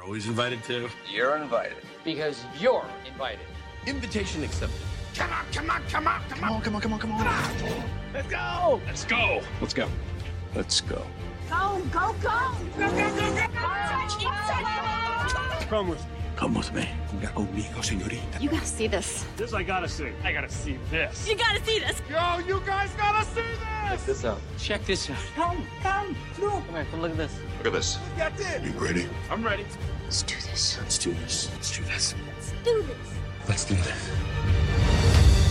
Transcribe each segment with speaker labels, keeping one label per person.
Speaker 1: You're always invited to.
Speaker 2: You're invited.
Speaker 3: Because you're invited.
Speaker 1: Invitation accepted.
Speaker 2: Come on.
Speaker 1: Let's go.
Speaker 2: Let's go.
Speaker 1: Let's go. Let's go.
Speaker 4: Go.
Speaker 1: Come with me. Come with me. Venga conmigo, señorita.
Speaker 4: You gotta see this.
Speaker 2: This I gotta see. I gotta see this.
Speaker 4: You gotta see this.
Speaker 2: Yo, you guys gotta see this!
Speaker 3: Check this out. Check this out.
Speaker 4: Come.
Speaker 3: Come here, come look at this.
Speaker 2: Look at this.
Speaker 1: Get in. You ready?
Speaker 2: I'm ready.
Speaker 4: Let's do this.
Speaker 1: Let's do this. Let's do this.
Speaker 4: Let's do this.
Speaker 1: Let's do this.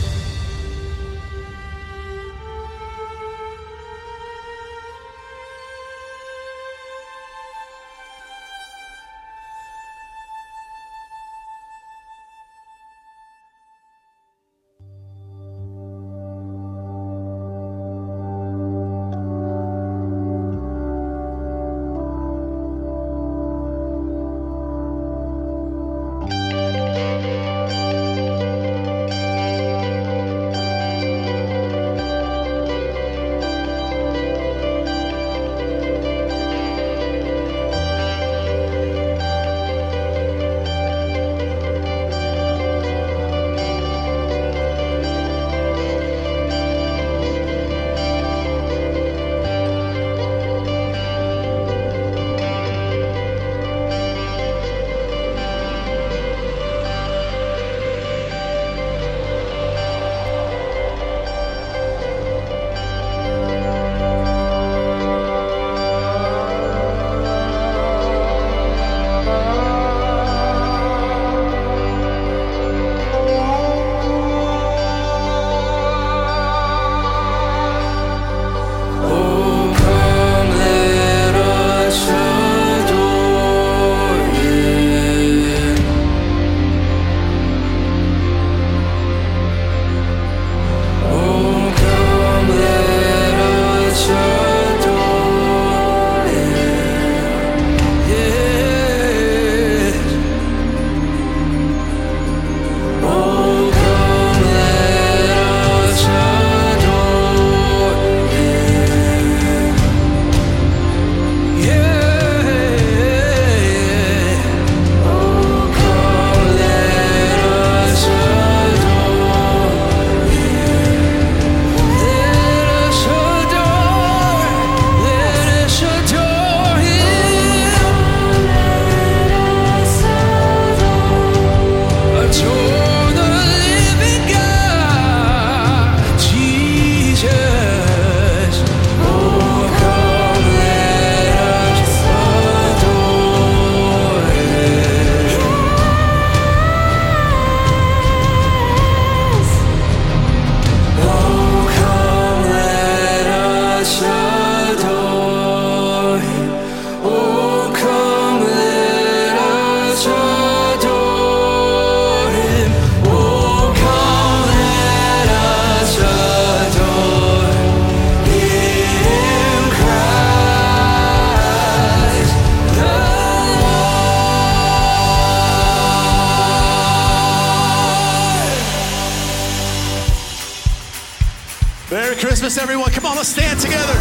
Speaker 5: Merry Christmas, everyone. Come on, let's stand together.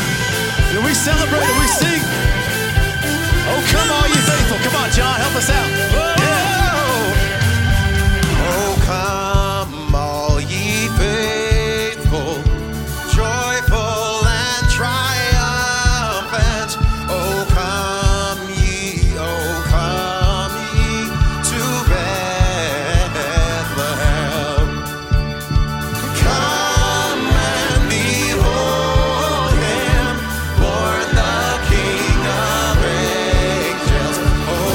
Speaker 5: And we celebrate and we sing. Oh, come on, you faithful. Come on, John, help us out.
Speaker 6: Oh, come, all ye faithful, joyful and triumphant. Oh, come ye to Bethlehem. Come and behold him, born the King of angels. Oh,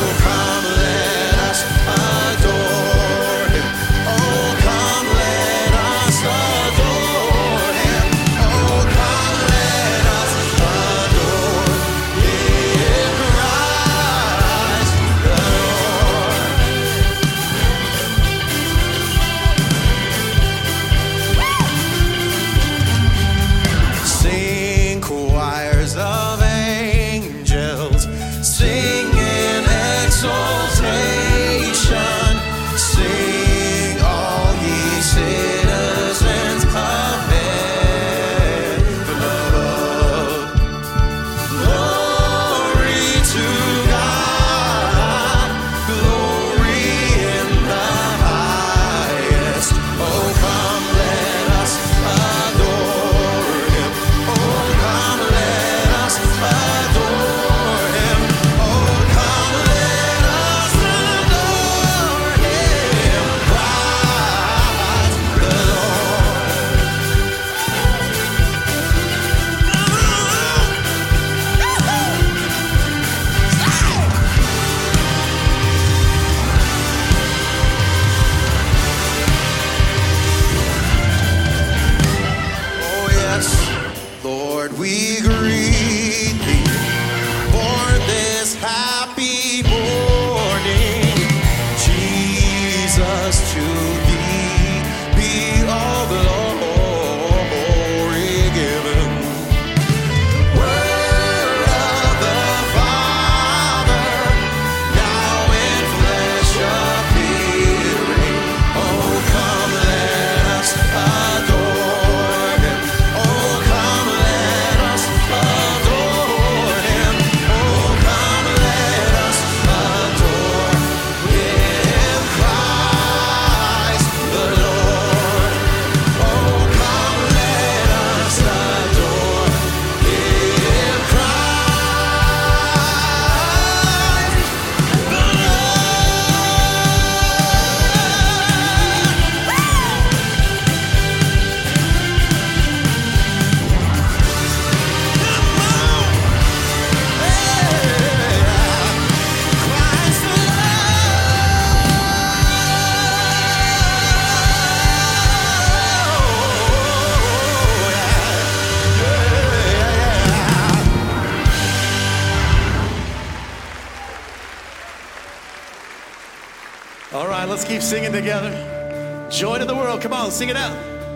Speaker 5: All right, let's keep singing together. Joy to the world. Come on, sing it out.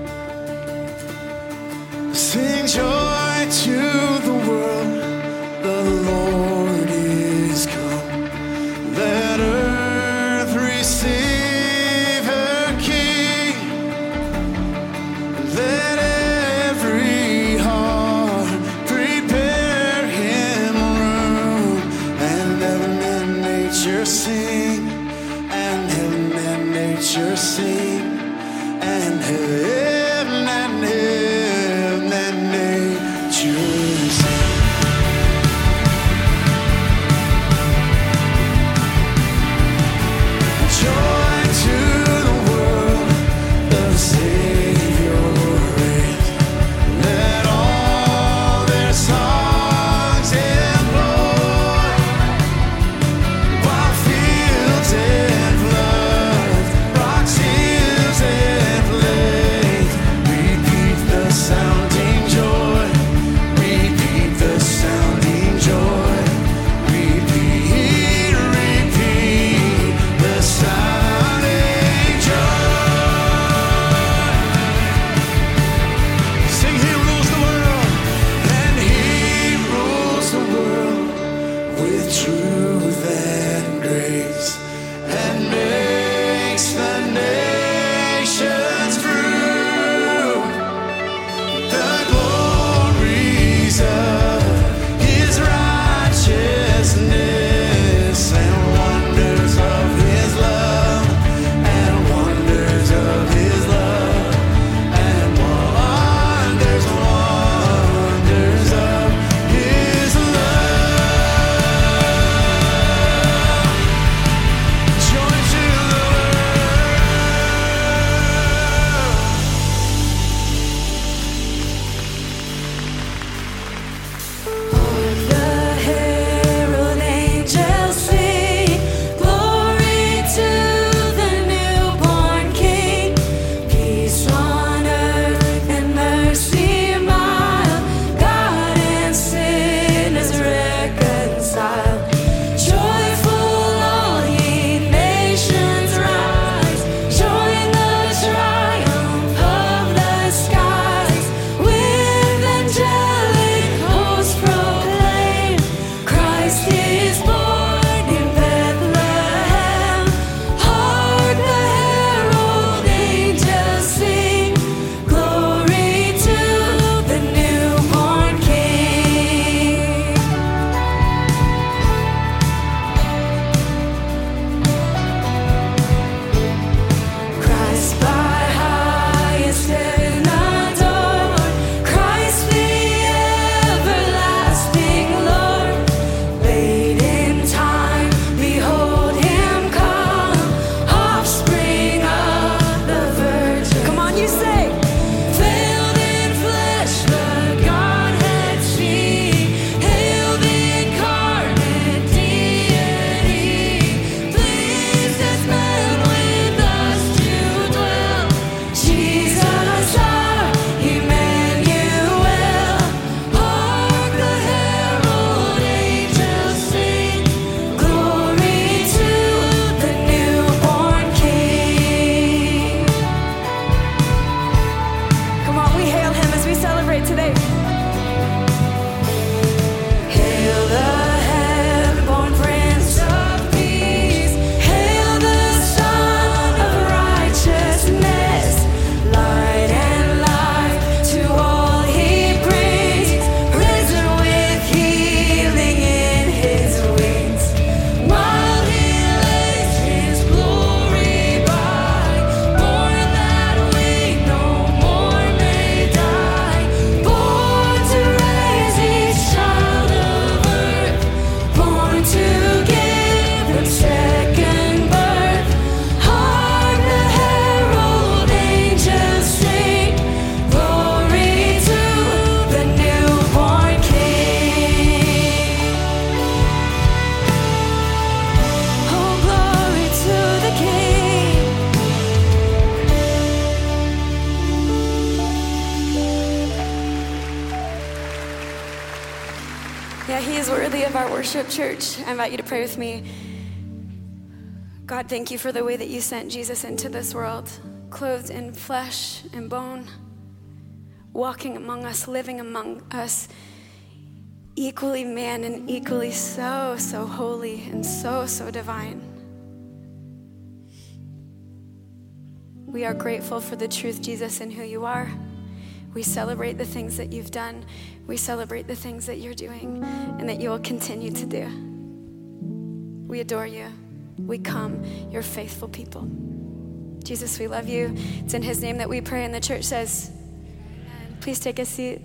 Speaker 5: Sing joy to the world. The Lord is come. Let earth receive her King. Let every heart prepare him room. And heaven and nature sing. And heaven and nature sing. And heaven and nature sing. Joy to the world, the Savior reigns. Let all their songs employ, while fields and floods, rocks, hills and plains, repeat the sounding joy, repeat the sounding joy, repeat the sounding joy. Sing, he rules the world, and he rules the world with truth and grace, and makes the nations prove the glories of his righteousness, and wonders of his love, and wonders of his love, and wonders of his love. Joy to the
Speaker 4: The herald angels sing, glory to the newborn King. Peace on earth and mercy mild, God and sinners reconciled. Joyful all ye nations rise, join the triumph of the skies. With angelic hosts proclaim, Christ is born in Bethlehem. Hark the herald angels sing, glory to the newborn King. Christ by highest heaven adored, Christ the everlasting Lord. Late in time, behold him come, offspring of the Virgin. Come on, you say, veiled in flesh, the Godhead see. Hail the incarnate deity, pleased as man with us to dwell. Jesus our Emmanuel. Hark the herald angels sing, glory to the newborn King. Come on, we hail him as we celebrate today. Hail the heaven-born Prince of Peace. Hail the Son of Righteousness. Light and life to all he brings. Risen with healing in his wings. While he lays his glory by, born that we no more may die. Born to raise each child of earth, born to give them second birth. Hark the herald angels sing, glory to the newborn King. Oh, glory to the King. Yeah, he is worthy of our worship, church. I invite you to pray with me.
Speaker 7: God, thank you for the way that you sent Jesus into this world, clothed in flesh and bone, walking among us, living among us, equally man and equally so holy and so divine. We are grateful for the truth, Jesus, and who you are. We celebrate the things that you've done. We celebrate the things that you're doing and that you will continue to do. We adore you. We come, your faithful people. Jesus, we love you. It's in his name that we pray, and the church says, amen. Please take a seat.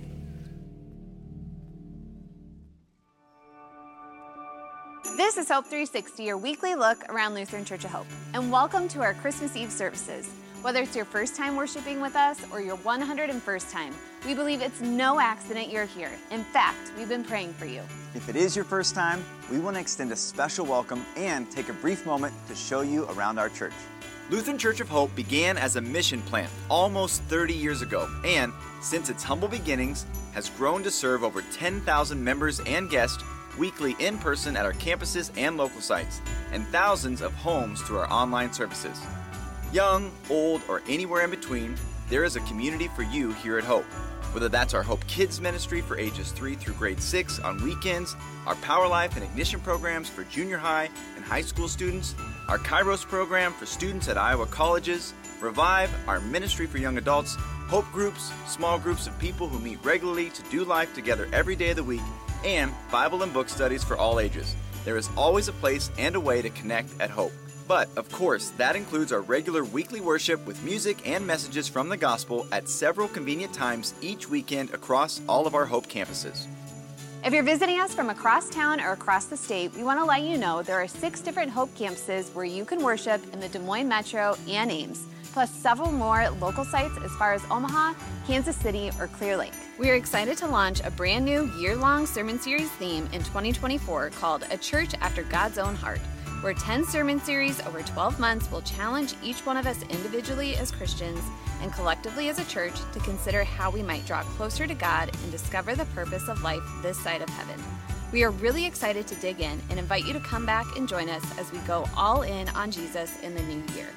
Speaker 8: This is Hope 360, your weekly look around Lutheran Church of Hope. And welcome to our Christmas Eve services. Whether it's your first time worshiping with us or your 101st time, we believe it's no accident you're here. In fact, we've been praying for you.
Speaker 9: If it is your first time, we want to extend a special welcome and take a brief moment to show you around our church.
Speaker 10: Lutheran Church of Hope began as a mission plant almost 30 years ago, and since its humble beginnings, has grown to serve over 10,000 members and guests weekly in person at our campuses and local sites, and thousands of homes through our online services. Young, old, or anywhere in between, there is a community for you here at Hope. Whether that's our Hope Kids ministry for ages 3 through grade 6 on weekends, our Power Life and Ignition programs for junior high and high school students, our Kairos program for students at Iowa colleges, Revive, our ministry for young adults, Hope groups, small groups of people who meet regularly to do life together every day of the week, and Bible and book studies for all ages. There is always a place and a way to connect at Hope. But, of course, that includes our regular weekly worship with music and messages from the gospel at several convenient times each weekend across all of our Hope campuses.
Speaker 8: If you're visiting us from across town or across the state, we want to let you know there are 6 different Hope campuses where you can worship in the Des Moines Metro and Ames, plus several more local sites as far as Omaha, Kansas City, or Clear Lake. We are excited to launch a brand new year-long sermon series theme in 2024 called A Church After God's Own Heart, where 10 sermon series over 12 months will challenge each one of us individually as Christians and collectively as a church to consider how we might draw closer to God and discover the purpose of life this side of heaven. We are really excited to dig in and invite you to come back and join us as we go all in on Jesus in the new year.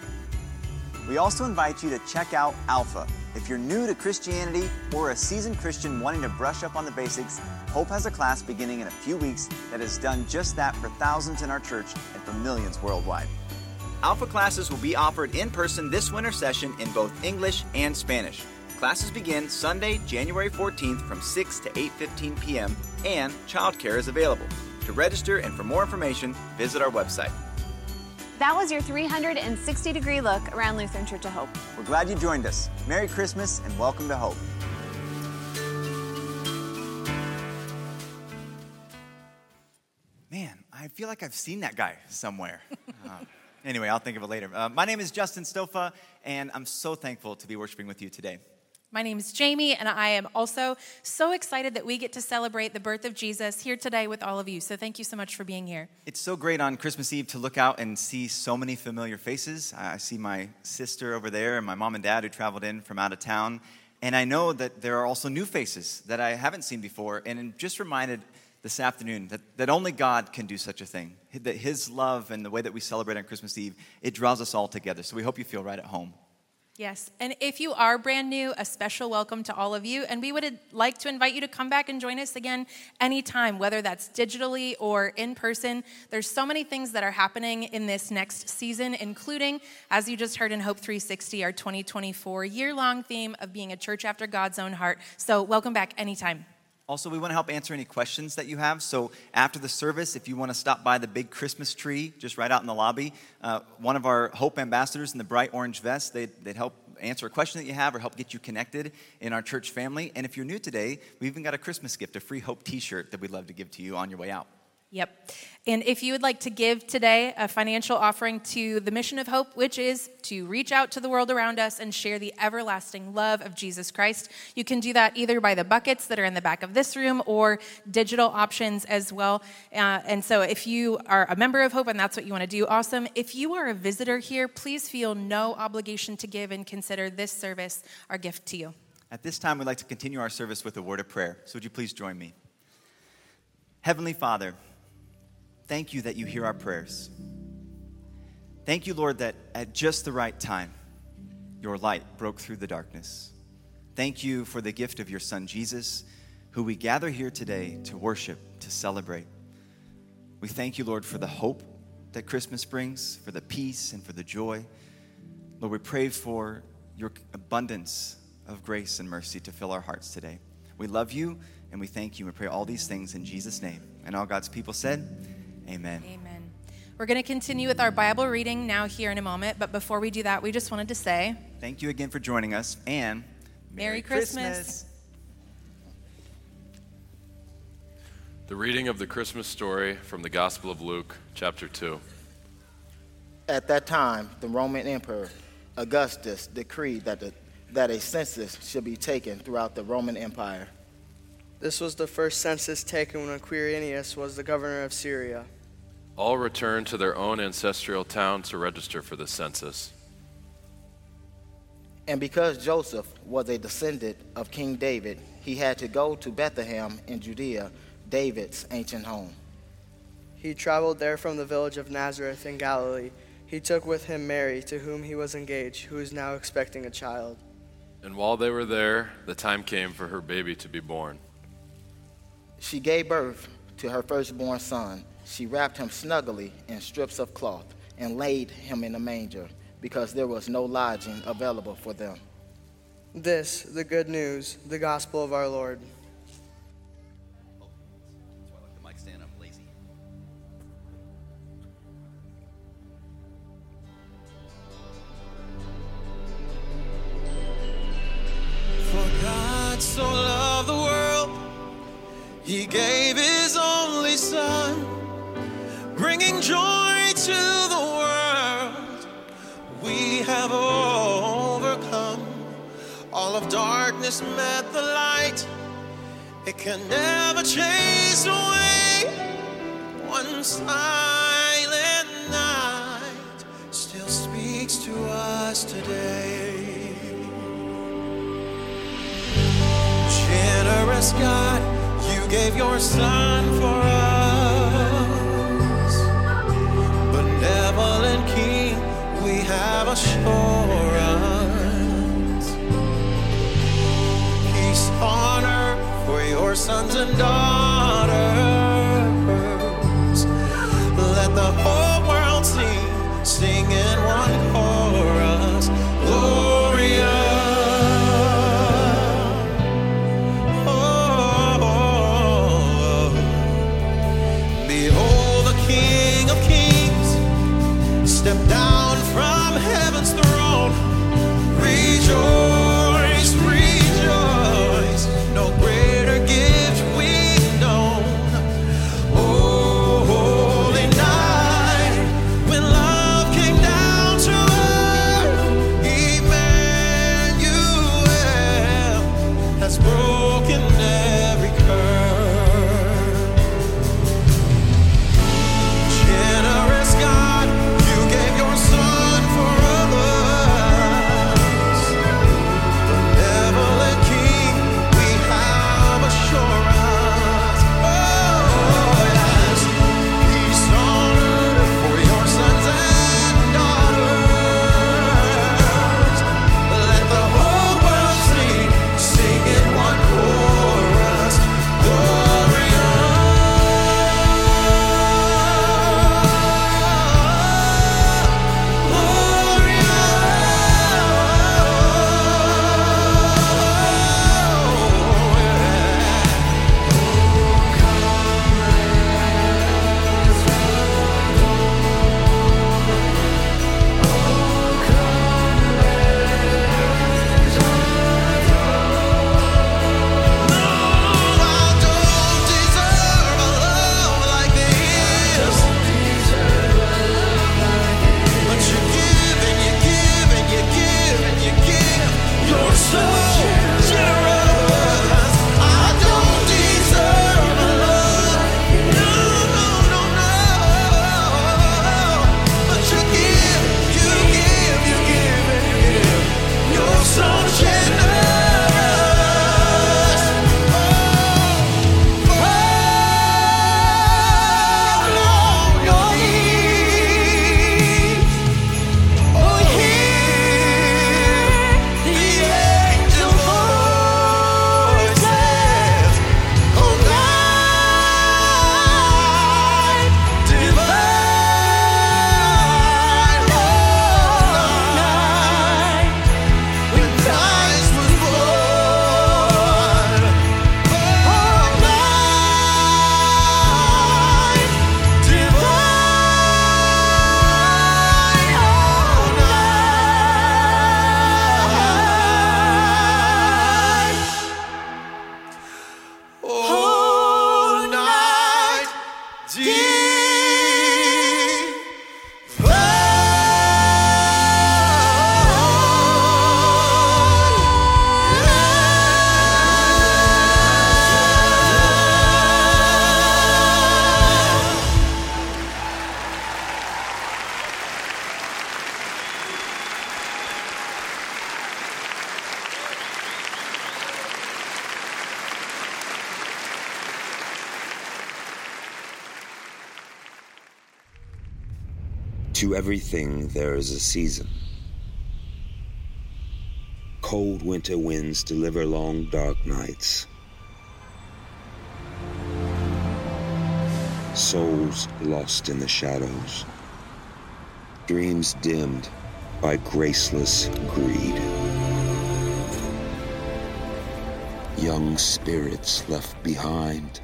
Speaker 9: We also invite you to check out Alpha. If you're new to Christianity or a seasoned Christian wanting to brush up on the basics, Hope has a class beginning in a few weeks that has done just that for thousands in our church and for millions worldwide.
Speaker 10: Alpha classes will be offered in person this winter session in both English and Spanish. Classes begin Sunday, January 14th from 6 to 8:15 p.m. and childcare is available. To register and for more information, visit our website.
Speaker 8: That was your 360-degree look around Lutheran Church of Hope.
Speaker 9: We're glad you joined us. Merry Christmas and welcome to Hope.
Speaker 11: Man, I feel like I've seen that guy somewhere. Anyway, I'll think of it later. My name is Justin Stofa, and I'm so thankful to be worshiping with you today.
Speaker 12: My name is Jamie, and I am also so excited that we get to celebrate the birth of Jesus here today with all of you. So thank you so much for being here.
Speaker 11: It's so great on Christmas Eve to look out and see so many familiar faces. I see my sister over there and my mom and dad who traveled in from out of town. And I know that there are also new faces that I haven't seen before. And I'm just reminded this afternoon that only God can do such a thing. That his love and the way that we celebrate on Christmas Eve, it draws us all together. So we hope you feel right at home.
Speaker 12: Yes, and if you are brand new, a special welcome to all of you, and we would like to invite you to come back and join us again anytime, whether that's digitally or in person. There's so many things that are happening in this next season, including, as you just heard in Hope 360, our 2024 year-long theme of being a church after God's own heart. So welcome back anytime.
Speaker 11: Also, we want to help answer any questions that you have. So after the service, if you want to stop by the big Christmas tree just right out in the lobby, one of our Hope ambassadors in the bright orange vest, they'd help answer a question that you have or help get you connected in our church family. And if you're new today, we even got a Christmas gift, a free Hope t-shirt that we'd love to give to you on your way out.
Speaker 12: Yep. And if you would like to give today a financial offering to the mission of Hope, which is to reach out to the world around us and share the everlasting love of Jesus Christ, you can do that either by the buckets that are in the back of this room or digital options as well. And so if you are a member of Hope and that's what you want to do, awesome. If you are a visitor here, please feel no obligation to give and consider this service our gift to you.
Speaker 11: At this time, we'd like to continue our service with a word of prayer. So would you please join me? Heavenly Father, thank you that you hear our prayers. Thank you, Lord, that at just the right time, your light broke through the darkness. Thank you for the gift of your Son, Jesus, who we gather here today to worship, to celebrate. We thank you, Lord, for the hope that Christmas brings, for the peace and for the joy. Lord, we pray for your abundance of grace and mercy to fill our hearts today. We love you and we thank you. We pray all these things in Jesus' name. And all God's people said, amen.
Speaker 12: Amen. We're going to continue with our Bible reading now here in a moment. But before we do that, we just wanted to say,
Speaker 11: thank you again for joining us, and
Speaker 12: Merry Christmas.
Speaker 13: The reading of the Christmas story from the Gospel of Luke, chapter 2.
Speaker 14: At that time, the Roman Emperor Augustus decreed that a census should be taken throughout the Roman Empire.
Speaker 15: This was the first census taken when Quirinius was the governor of Syria.
Speaker 13: All returned to their own ancestral town to register for the census.
Speaker 14: And because Joseph was a descendant of King David, he had to go to Bethlehem in Judea, David's ancient home.
Speaker 15: He traveled there from the village of Nazareth in Galilee. He took with him Mary, to whom he was engaged, who is now expecting a child.
Speaker 13: And while they were there, the time came for her baby to be born.
Speaker 14: She gave birth to her firstborn son. She wrapped him snugly in strips of cloth and laid him in a manger, because there was no lodging available for them.
Speaker 15: This, the good news, the gospel of our Lord.
Speaker 6: For God so loved the world, he gave his only Son, bringing joy to the world. We have overcome. All of darkness met the light. It can never chase away. One silent night still speaks to us today. Generous God, you gave your Son for us. Benevolent King, we have assurance. Peace on earth for your sons and daughters. Let the whole world sing in one chorus. Gloria. Step down from heaven's throne. Rejoice, rejoice. No greater gift we've known. Oh, holy night, when love came down to earth. Emmanuel has broken every curse. Generous God, you gave your Son for us.
Speaker 16: To everything there is a season. Cold winter winds deliver long dark nights. Souls lost in the shadows. Dreams dimmed by graceless greed. Young spirits left behind.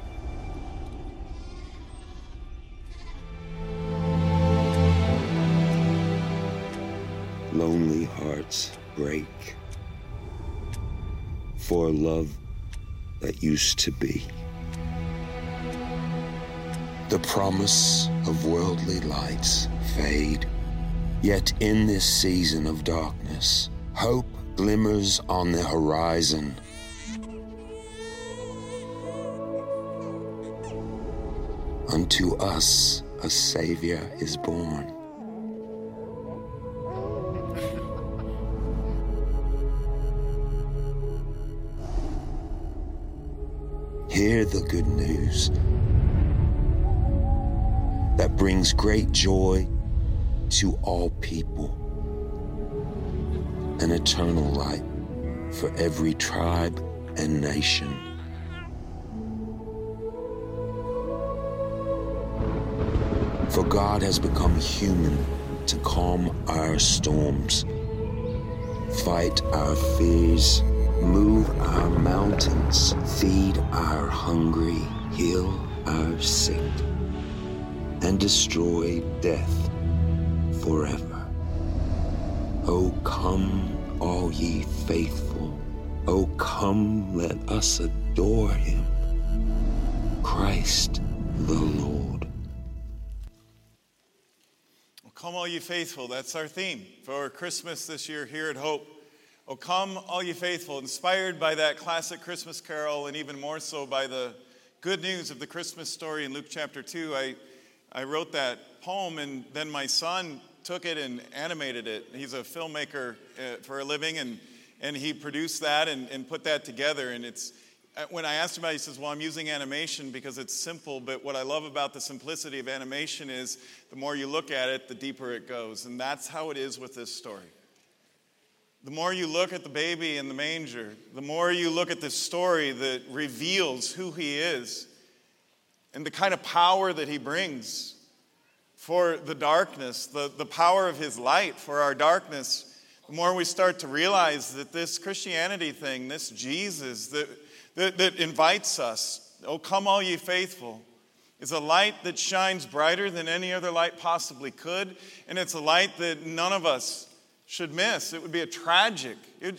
Speaker 16: Lonely hearts break for a love that used to be. The promise of worldly lights fade, yet in this season of darkness, hope glimmers on the horizon. Unto us a Savior is born. Hear the good news that brings great joy to all people. An eternal light for every tribe and nation. For God has become human to calm our storms, fight our fears, move our mountains, feed our hungry, heal our sick, and destroy death forever. O come, all ye faithful. O come, let us adore him, Christ the Lord.
Speaker 5: Well, come, all ye faithful. That's our theme for Christmas this year here at Hope. O come, all ye faithful, inspired by that classic Christmas carol, and even more so by the good news of the Christmas story in Luke chapter 2. I wrote that poem, and then my son took it and animated it. He's a filmmaker for a living, and he produced that and put that together. And it's when I asked him about it, he says, well, I'm using animation because it's simple, but what I love about the simplicity of animation is the more you look at it, the deeper it goes. And that's how it is with this story. The more you look at the baby in the manger, the more you look at this story that reveals who he is and the kind of power that he brings for the darkness, the power of his light for our darkness, the more we start to realize that this Christianity thing, this Jesus that invites us, oh, come all ye faithful, is a light that shines brighter than any other light possibly could, and it's a light that none of us should miss. It would be a tragic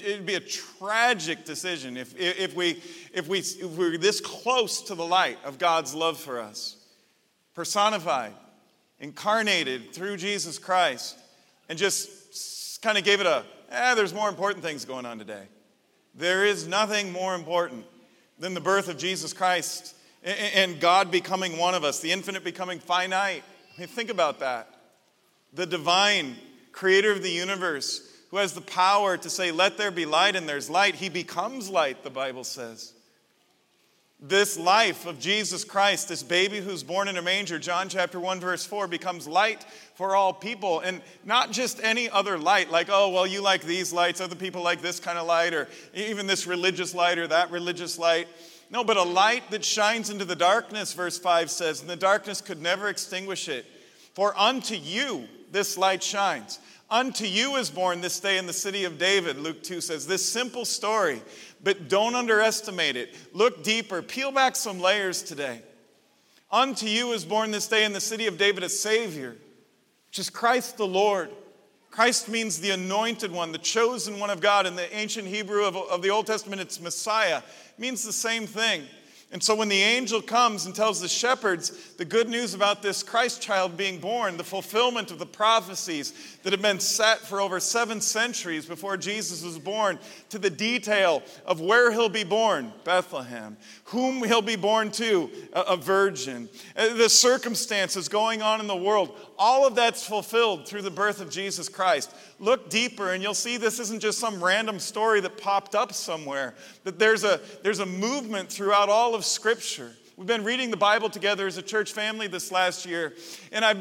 Speaker 5: decision if we're this close to the light of God's love for us, personified, incarnated through Jesus Christ, and just kind of gave it there's more important things going on today. There is nothing more important than the birth of Jesus Christ and God becoming one of us, the infinite becoming finite. I mean, think about that. The divine creator of the universe, who has the power to say, let there be light, and there's light. He becomes light, the Bible says. This life of Jesus Christ, this baby who's born in a manger, John chapter 1, verse 4, becomes light for all people. And not just any other light, like, oh, well, you like these lights, other people like this kind of light, or even this religious light or that religious light. No, but a light that shines into the darkness, verse 5 says, and the darkness could never extinguish it. For unto you this light shines. Unto you is born this day in the city of David, Luke 2 says. This simple story, but don't underestimate it. Look deeper. Peel back some layers today. Unto you is born this day in the city of David a Savior, which is Christ the Lord. Christ means the anointed one, the chosen one of God. In the ancient Hebrew of the Old Testament, it's Messiah. It means the same thing. And so when the angel comes and tells the shepherds the good news about this Christ child being born, the fulfillment of the prophecies that have been set for over 7 centuries before Jesus was born, to the detail of where he'll be born, Bethlehem, whom he'll be born to, a virgin, the circumstances going on in the world, all of that's fulfilled through the birth of Jesus Christ. Look deeper and you'll see this isn't just some random story that popped up somewhere, that there's a movement throughout all of Scripture. We've been reading the Bible together as a church family this last year, and I've been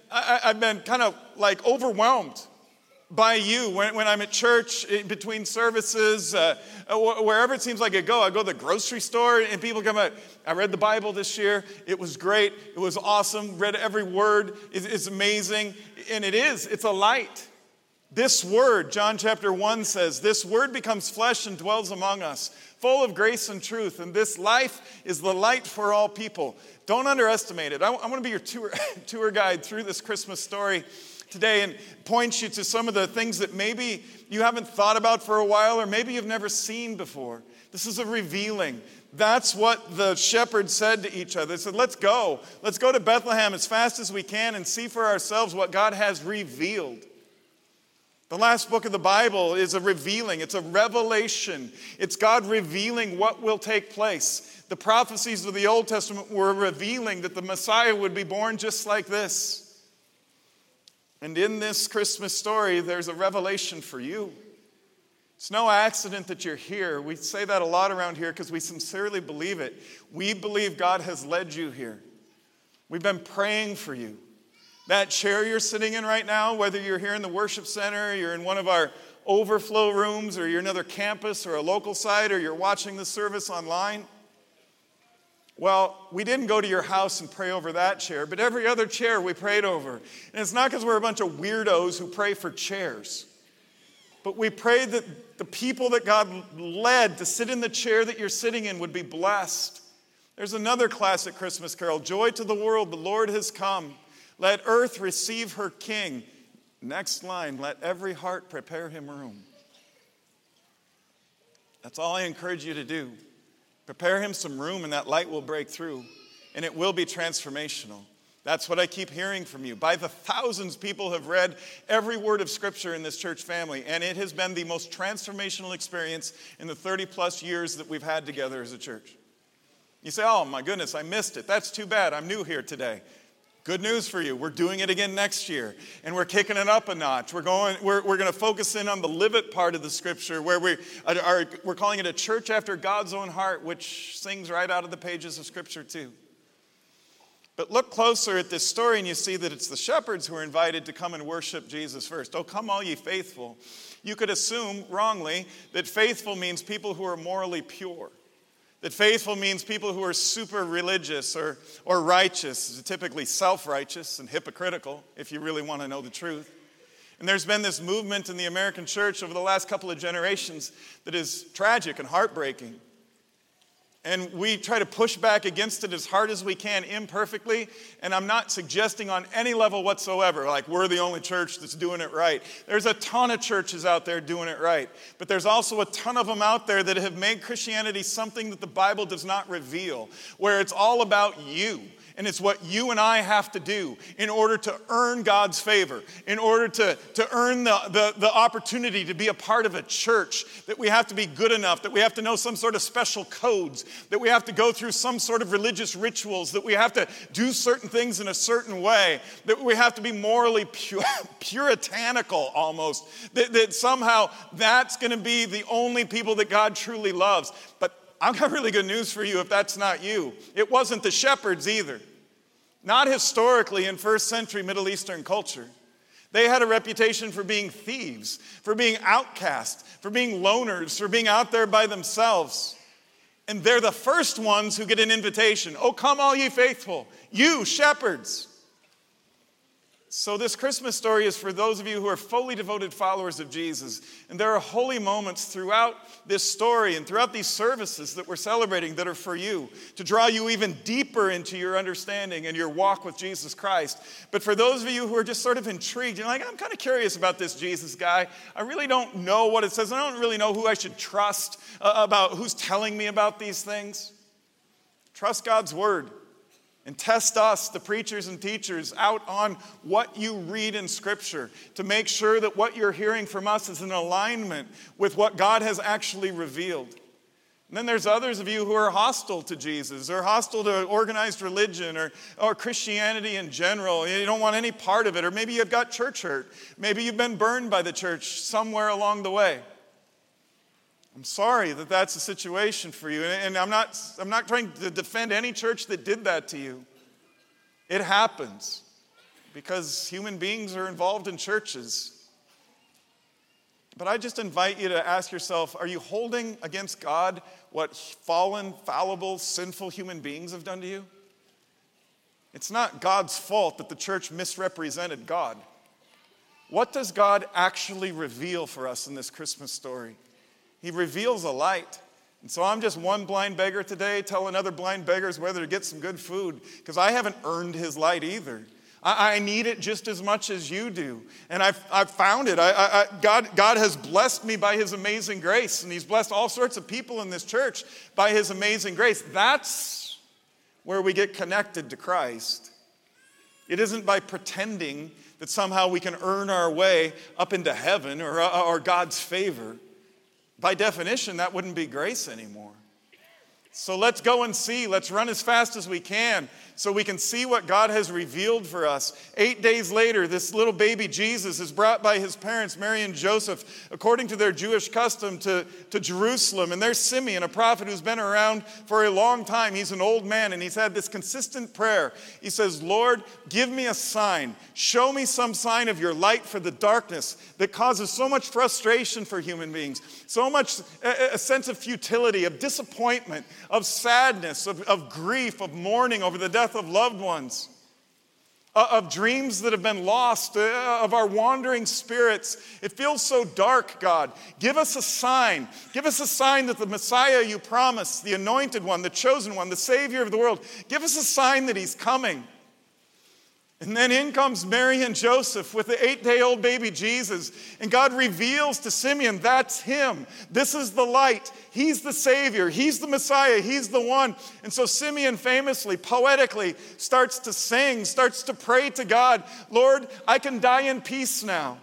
Speaker 5: I've been kind of like overwhelmed by you when I'm at church, in between services, wherever it seems like I go to the grocery store and people come out. I read the Bible this year. It was great. It was awesome. Read every word. It's amazing. And it's a light. This word, John chapter 1 says, this word becomes flesh and dwells among us, full of grace and truth. And this life is the light for all people. Don't underestimate it. I want to be your tour guide through this Christmas story today and point you to some of the things that maybe you haven't thought about for a while or maybe you've never seen before. This is a revealing. That's what the shepherds said to each other. They said, let's go. Let's go to Bethlehem as fast as we can and see for ourselves what God has revealed. The last book of the Bible is a revealing. It's a revelation. It's God revealing what will take place. The prophecies of the Old Testament were revealing that the Messiah would be born just like this. And in this Christmas story, there's a revelation for you. It's no accident that you're here. We say that a lot around here because we sincerely believe it. We believe God has led you here. We've been praying for you. That chair you're sitting in right now, whether you're here in the worship center, you're in one of our overflow rooms, or you're another campus or a local site, or you're watching the service online, well, we didn't go to your house and pray over that chair, but every other chair we prayed over. And it's not because we're a bunch of weirdos who pray for chairs, but we prayed that the people that God led to sit in the chair that you're sitting in would be blessed. There's another classic Christmas carol, Joy to the world, the Lord has come. Let earth receive her king. Next line, let every heart prepare him room. That's all I encourage you to do. Prepare him some room and that light will break through and it will be transformational. That's what I keep hearing from you. By the thousands, people have read every word of Scripture in this church family, and it has been the most transformational experience in the 30 plus years that we've had together as a church. You say, oh my goodness, I missed it. That's too bad. I'm new here today. Good news for you. We're doing it again next year, and we're kicking it up a notch. We're going to focus in on the live it part of the Scripture, where we're calling it a church after God's own heart, which sings right out of the pages of Scripture too. But look closer at this story, and you see that it's the shepherds who are invited to come and worship Jesus first. Oh, come all ye faithful. You could assume wrongly that faithful means people who are morally pure. That faithful means people who are super religious or righteous, typically self-righteous and hypocritical, if you really want to know the truth. And there's been this movement in the American church over the last couple of generations that is tragic and heartbreaking. And we try to push back against it as hard as we can, imperfectly. And I'm not suggesting on any level whatsoever, like we're the only church that's doing it right. There's a ton of churches out there doing it right. But there's also a ton of them out there that have made Christianity something that the Bible does not reveal, where it's all about you. And it's what you and I have to do in order to earn God's favor, in order to earn the opportunity to be a part of a church, that we have to be good enough, that we have to know some sort of special codes, that we have to go through some sort of religious rituals, that we have to do certain things in a certain way, that we have to be morally puritanical almost, that somehow that's going to be the only people that God truly loves. But I've got really good news for you if that's not you. It wasn't the shepherds either. Not historically in first century Middle Eastern culture. They had a reputation for being thieves, for being outcasts, for being loners, for being out there by themselves. And they're the first ones who get an invitation. Oh, come all ye faithful, you shepherds. So this Christmas story is for those of you who are fully devoted followers of Jesus. And there are holy moments throughout this story and throughout these services that we're celebrating that are for you, to draw you even deeper into your understanding and your walk with Jesus Christ. But for those of you who are just sort of intrigued, you're like, I'm kind of curious about this Jesus guy. I really don't know what it says. I don't really know who I should trust about who's telling me about these things. Trust God's word. And test us, the preachers and teachers, out on what you read in Scripture to make sure that what you're hearing from us is in alignment with what God has actually revealed. And then there's others of you who are hostile to Jesus or hostile to organized religion or Christianity in general. You don't want any part of it. Or maybe you've got church hurt. Maybe you've been burned by the church somewhere along the way. I'm sorry that that's the situation for you. And I'm not trying to defend any church that did that to you. It happens. because human beings are involved in churches. But I just invite you to ask yourself, are you holding against God what fallen, fallible, sinful human beings have done to you? It's not God's fault that the church misrepresented God. What does God actually reveal for us in this Christmas story? He reveals a light. And so I'm just one blind beggar today telling other blind beggars whether to get some good food, because I haven't earned his light either. I need it just as much as you do. And I've found it. God has blessed me by his amazing grace, and he's blessed all sorts of people in this church by his amazing grace. That's where we get connected to Christ. It isn't by pretending that somehow we can earn our way up into heaven or God's favor. By definition, that wouldn't be grace anymore. So let's go and see. Let's run as fast as we can so we can see what God has revealed for us. 8 days later, this little baby Jesus is brought by his parents, Mary and Joseph, according to their Jewish custom, to Jerusalem. And there's Simeon, a prophet who's been around for a long time. He's an old man, and he's had this consistent prayer. He says, Lord, give me a sign. Show me some sign of your light for the darkness that causes so much frustration for human beings, so much a sense of futility, of disappointment, of sadness, of grief, of mourning over the death of loved ones, of dreams that have been lost, of our wandering spirits. It feels so dark, God. Give us a sign. Give us a sign that the Messiah you promised, the anointed one, the chosen one, the Savior of the world, give us a sign that he's coming. And then in comes Mary and Joseph with the 8-day-old baby Jesus. And God reveals to Simeon, that's him. This is the light. He's the Savior. He's the Messiah. He's the one. And so Simeon famously, poetically, starts to sing, starts to pray to God, Lord, I can die in peace now.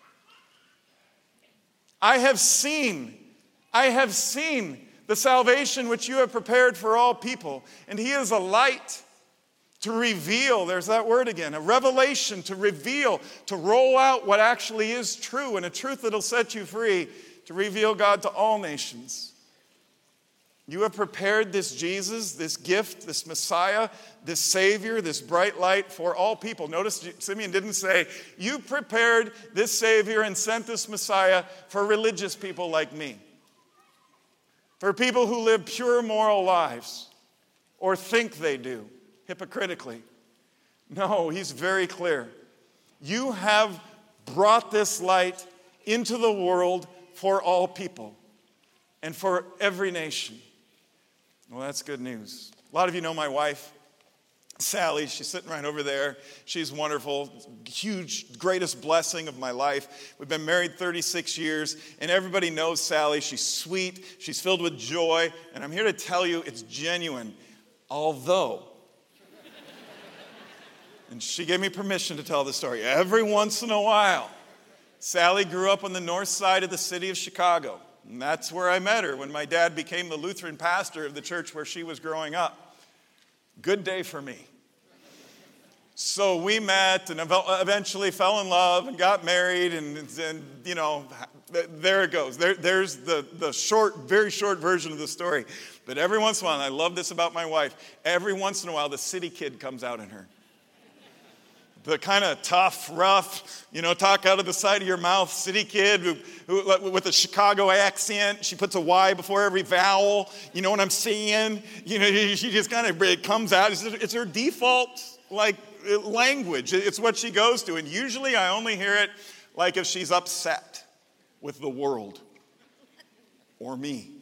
Speaker 5: I have seen the salvation which you have prepared for all people. And he is a light to reveal, there's that word again, a revelation to reveal, to roll out what actually is true, and a truth that'll set you free, to reveal God to all nations. You have prepared this Jesus, this gift, this Messiah, this Savior, this bright light for all people. Notice Simeon didn't say, you prepared this Savior and sent this Messiah for religious people like me, for people who live pure moral lives, or think they do hypocritically. No, he's very clear. You have brought this light into the world for all people and for every nation. Well, that's good news. A lot of you know my wife, Sally. She's sitting right over there. She's wonderful, huge, greatest blessing of my life. We've been married 36 years, and everybody knows Sally. She's sweet. She's filled with joy, and I'm here to tell you it's genuine, although... And she gave me permission to tell the story. Every once in a while, Sally grew up on the north side of the city of Chicago. And that's where I met her when my dad became the Lutheran pastor of the church where she was growing up. Good day for me. So we met and eventually fell in love and got married. And you know, there it goes. There's the short, very short version of the story. But every once in a while, and I love this about my wife, every once in a while the city kid comes out in her. The kind of tough, rough, talk out of the side of your mouth, city kid who with a Chicago accent. She puts a Y before every vowel. You know what I'm saying? She just kind of, it comes out. It's her default, language. It's what she goes to. And usually I only hear it, if she's upset with the world or me.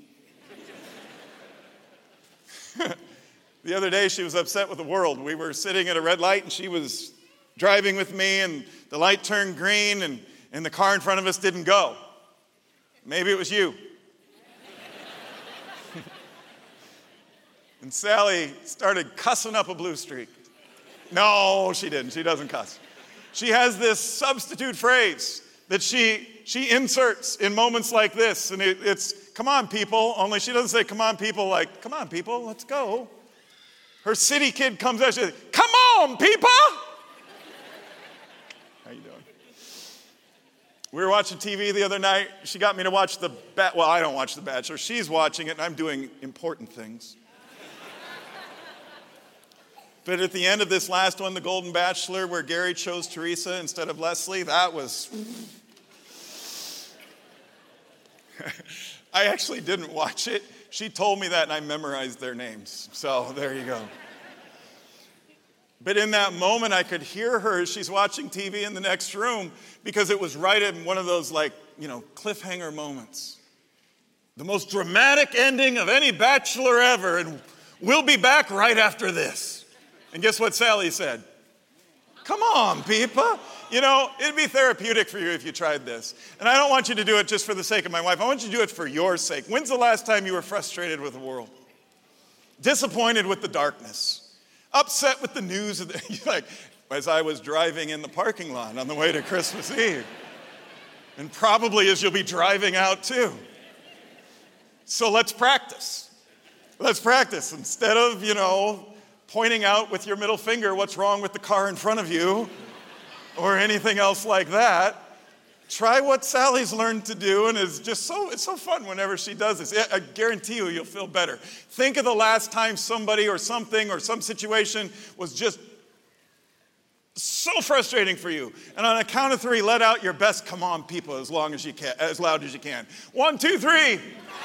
Speaker 5: The other day she was upset with the world. We were sitting at a red light and she was driving with me, and the light turned green, and the car in front of us didn't go. Maybe it was you. And Sally started cussing up a blue streak. No, she didn't. She doesn't cuss. She has this substitute phrase that she inserts in moments like this, and it's, come on, people, only she doesn't say, come on, people, come on, people, let's go. Her city kid comes out, she says, come on, people! How you doing? We were watching TV the other night. She got me to watch well, I don't watch The Bachelor. She's watching it, and I'm doing important things. But at the end of this last one, The Golden Bachelor, where Gary chose Teresa instead of Leslie, that was... I actually didn't watch it. She told me that, and I memorized their names. So there you go. But in that moment, I could hear her as she's watching TV in the next room, because it was right in one of those, cliffhanger moments. The most dramatic ending of any Bachelor ever, and we'll be back right after this. And guess what Sally said? Come on, people. It'd be therapeutic for you if you tried this. And I don't want you to do it just for the sake of my wife. I want you to do it for your sake. When's the last time you were frustrated with the world? Disappointed with the darkness? Upset with the news? As I was driving in the parking lot on the way to Christmas Eve. And probably as you'll be driving out too. So let's practice. Let's practice. Instead of, pointing out with your middle finger what's wrong with the car in front of you or anything else like that, try what Sally's learned to do, and it's so fun whenever she does this. I guarantee you'll feel better. Think of the last time somebody or something or some situation was just so frustrating for you. And on a count of 3, let out your best come on people as loud as you can. 1, 2, 3.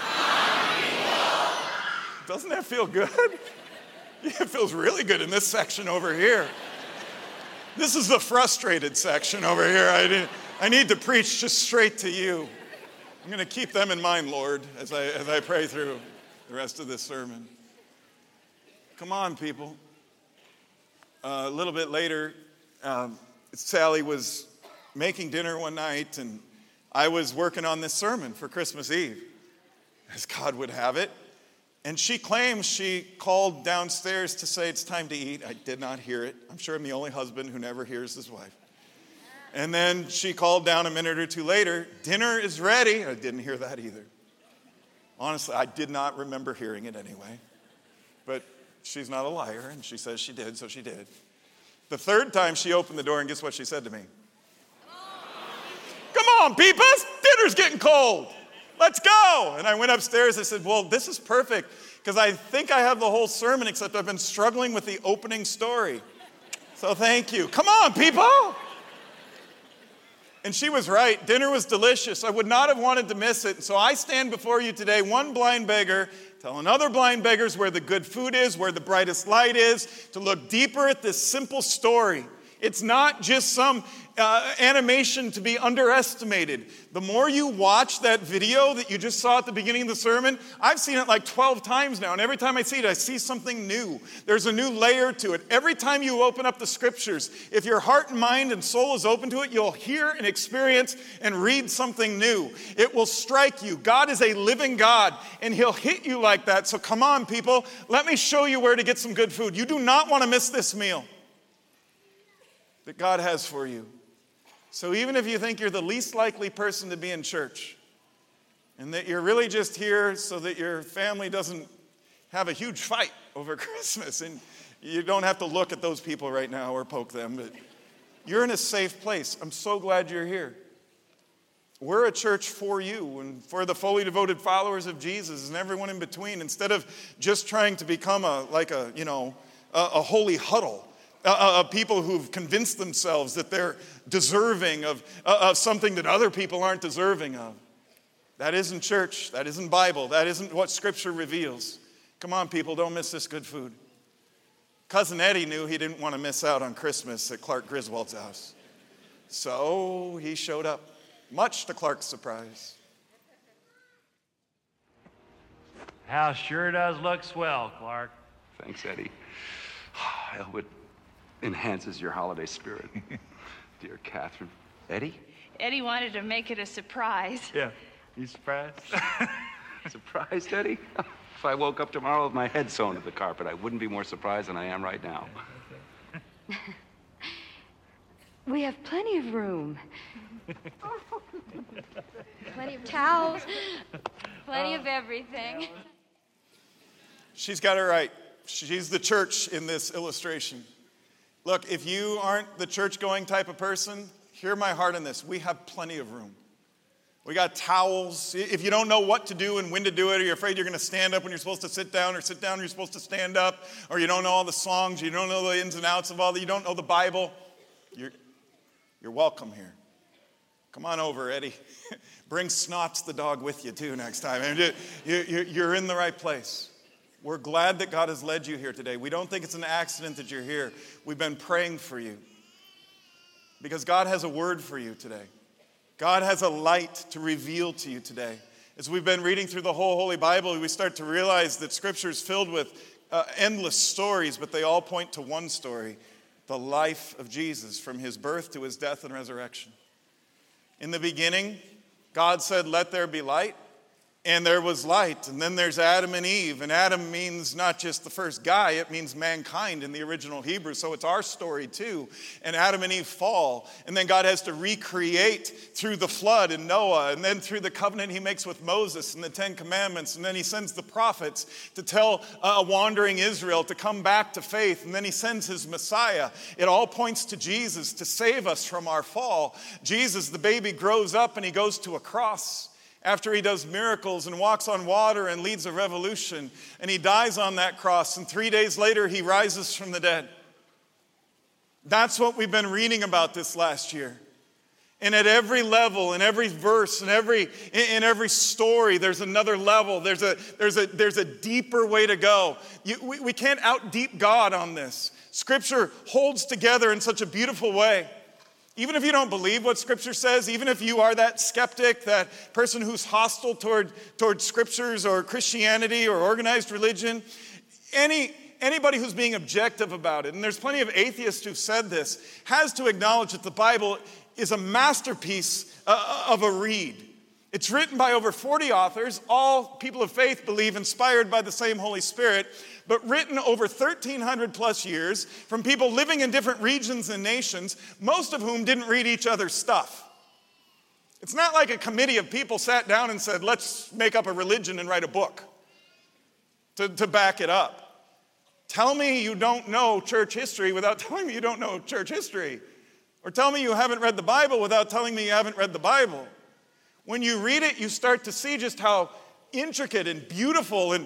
Speaker 5: Doesn't that feel good? It feels really good in this section over here. This is the frustrated section over here. I need to preach just straight to you. I'm going to keep them in mind, Lord, as I pray through the rest of this sermon. Come on, people. A little bit later, Sally was making dinner one night, and I was working on this sermon for Christmas Eve, as God would have it. And she claims she called downstairs to say it's time to eat. I did not hear it. I'm sure I'm the only husband who never hears his wife. And then she called down a minute or two later, dinner is ready. I didn't hear that either. Honestly, I did not remember hearing it anyway. But she's not a liar, and she says she did, so she did. The third time she opened the door, and guess what she said to me? Come on, people, dinner's getting cold. Let's go. And I went upstairs. I said, well, this is perfect, because I think I have the whole sermon, except I've been struggling with the opening story. So thank you. Come on, people. And she was right. Dinner was delicious. I would not have wanted to miss it. So I stand before you today, one blind beggar, telling other blind beggars where the good food is, where the brightest light is, to look deeper at this simple story. It's not just some animation to be underestimated. The more you watch that video that you just saw at the beginning of the sermon, I've seen it like 12 times now, and every time I see it, I see something new. There's a new layer to it. Every time you open up the scriptures, if your heart and mind and soul is open to it, you'll hear and experience and read something new. It will strike you. God is a living God, and he'll hit you like that. So come on, people, let me show you where to get some good food. You do not want to miss this meal that God has for you. So even if you think you're the least likely person to be in church, and that you're really just here so that your family doesn't have a huge fight over Christmas, and you don't have to look at those people right now or poke them, but you're in a safe place. I'm so glad you're here. We're a church for you and for the fully devoted followers of Jesus and everyone in between, instead of just trying to become a holy huddle. People who've convinced themselves that they're deserving of something that other people aren't deserving of. That isn't church. That isn't Bible. That isn't what Scripture reveals. Come on, people, don't miss this good food. Cousin Eddie knew he didn't want to miss out on Christmas at Clark Griswold's house. So he showed up, much to Clark's surprise.
Speaker 17: House sure does look swell, Clark.
Speaker 18: Thanks, Eddie. I hope it enhances your holiday spirit. Dear Catherine. Eddie?
Speaker 19: Eddie wanted to make it a surprise.
Speaker 17: Yeah. You surprised?
Speaker 18: Surprised, Eddie? If I woke up tomorrow with my head sewn to the carpet, I wouldn't be more surprised than I am right now.
Speaker 19: We have plenty of room. Plenty of towels. Plenty of everything.
Speaker 5: She's got it right. She's the church in this illustration. Look, if you aren't the church-going type of person, hear my heart in this. We have plenty of room. We got towels. If you don't know what to do and when to do it, or you're afraid you're going to stand up when you're supposed to sit down, or sit down when you're supposed to stand up, or you don't know all the songs, you don't know the ins and outs of all that, you don't know the Bible, you're welcome here. Come on over, Eddie. Bring Snots the dog with you too next time. You're in the right place. We're glad that God has led you here today. We don't think it's an accident that you're here. We've been praying for you because God has a word for you today. God has a light to reveal to you today. As we've been reading through the whole Holy Bible, we start to realize that Scripture is filled with endless stories, but they all point to one story, the life of Jesus, from his birth to his death and resurrection. In the beginning, God said, "Let there be light," and there was light. And then there's Adam and Eve, and Adam means not just the first guy, it means mankind in the original Hebrew, so it's our story too. And Adam and Eve fall, and then God has to recreate through the flood and Noah, and then through the covenant he makes with Moses and the 10 Commandments, and then he sends the prophets to tell a wandering Israel to come back to faith, and then he sends his Messiah. It all points to Jesus to save us from our fall. Jesus, the baby, grows up and he goes to a cross. After he does miracles and walks on water and leads a revolution, and he dies on that cross, and 3 days later he rises from the dead. That's what we've been reading about this last year. And at every level, in every verse, in every story, there's another level. There's a deeper way to go. We can't out-deep God on this. Scripture holds together in such a beautiful way. Even if you don't believe what Scripture says, even if you are that skeptic, that person who's hostile toward Scriptures or Christianity or organized religion, anybody who's being objective about it, and there's plenty of atheists who've said this, has to acknowledge that the Bible is a masterpiece of a read. It's written by over 40 authors, all people of faith believe inspired by the same Holy Spirit, but written over 1,300 plus years from people living in different regions and nations, most of whom didn't read each other's stuff. It's not like a committee of people sat down and said, let's make up a religion and write a book to back it up. Tell me you don't know church history without telling me you don't know church history. Or tell me you haven't read the Bible without telling me you haven't read the Bible. When you read it, you start to see just how intricate and beautiful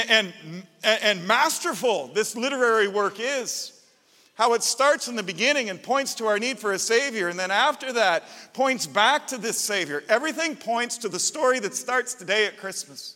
Speaker 5: and masterful this literary work is. How it starts in the beginning and points to our need for a Savior, and then after that points back to this Savior. Everything points to the story that starts today at Christmas.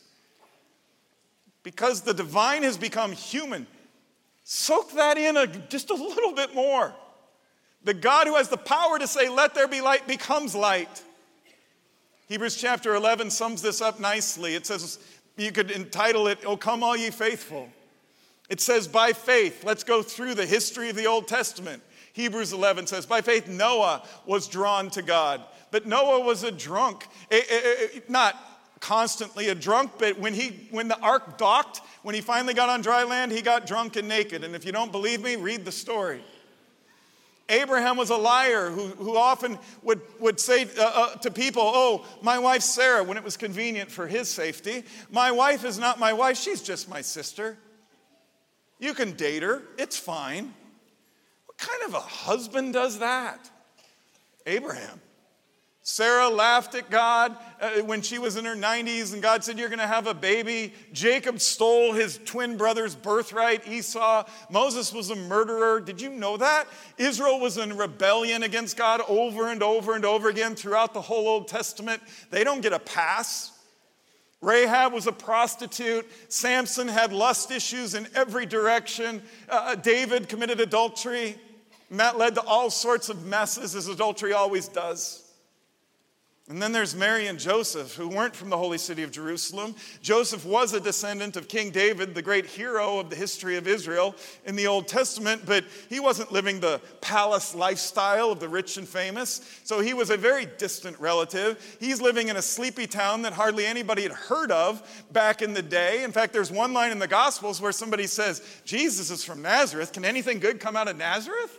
Speaker 5: Because the divine has become human. Soak that in just a little bit more. The God who has the power to say, let there be light, becomes light. Hebrews chapter 11 sums this up nicely. It says, you could entitle it, "O come all ye faithful." It says, by faith, let's go through the history of the Old Testament. Hebrews 11 says, by faith Noah was drawn to God. But Noah was a drunk, not constantly a drunk, but when the ark docked, when he finally got on dry land, he got drunk and naked. And if you don't believe me, read the story. Abraham was a liar who often would say to people, "Oh, my wife Sarah," when it was convenient for his safety. "My wife is not my wife, she's just my sister. You can date her, it's fine." What kind of a husband does that? Abraham. Sarah laughed at God when she was in her 90s, and God said, "You're going to have a baby." Jacob stole his twin brother's birthright, Esau. Moses was a murderer. Did you know that? Israel was in rebellion against God over and over and over again throughout the whole Old Testament. They don't get a pass. Rahab was a prostitute. Samson had lust issues in every direction. David committed adultery, and that led to all sorts of messes, as adultery always does. And then there's Mary and Joseph, who weren't from the holy city of Jerusalem. Joseph was a descendant of King David, the great hero of the history of Israel in the Old Testament, but he wasn't living the palace lifestyle of the rich and famous, so he was a very distant relative. He's living in a sleepy town that hardly anybody had heard of back in the day. In fact, there's one line in the Gospels where somebody says, "Jesus is from Nazareth. Can anything good come out of Nazareth?"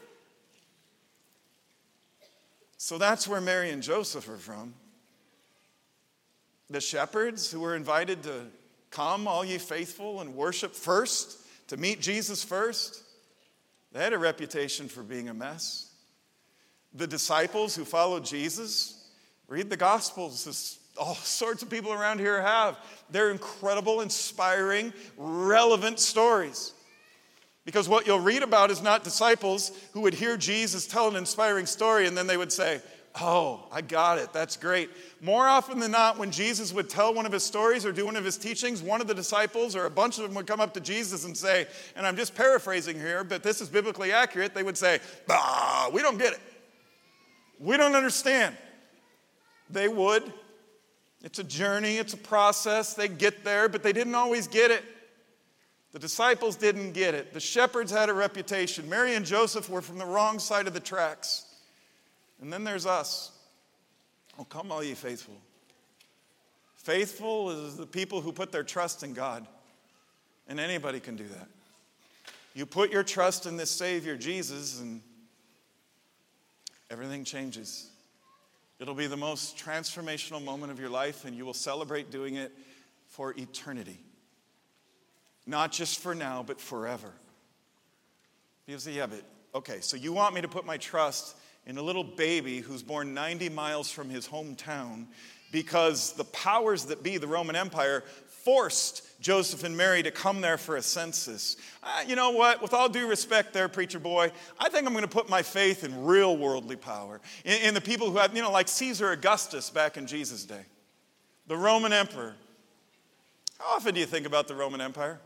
Speaker 5: So that's where Mary and Joseph are from. The shepherds who were invited to come, all ye faithful, and worship first, to meet Jesus first, they had a reputation for being a mess. The disciples who followed Jesus, read the Gospels, as all sorts of people around here have. They're incredible, inspiring, relevant stories. Because what you'll read about is not disciples who would hear Jesus tell an inspiring story and then they would say, oh, I got it, that's great. More often than not, when Jesus would tell one of his stories or do one of his teachings, one of the disciples or a bunch of them would come up to Jesus and say, and I'm just paraphrasing here, but this is biblically accurate, they would say, bah, we don't get it. We don't understand. They would. It's a journey, it's a process. They get there, but they didn't always get it. The disciples didn't get it. The shepherds had a reputation. Mary and Joseph were from the wrong side of the tracks. And then there's us. Oh, come all ye faithful. Faithful is the people who put their trust in God. And anybody can do that. You put your trust in this Savior, Jesus, and everything changes. It'll be the most transformational moment of your life, and you will celebrate doing it for eternity. Not just for now, but forever. People say, yeah, but okay, so you want me to put my trust in a little baby who's born 90 miles from his hometown because the powers that be, the Roman Empire, forced Joseph and Mary to come there for a census. You know what? With all due respect there, preacher boy, I think I'm going to put my faith in real worldly power. In the people who have, like Caesar Augustus back in Jesus' day. The Roman emperor. How often do you think about the Roman Empire?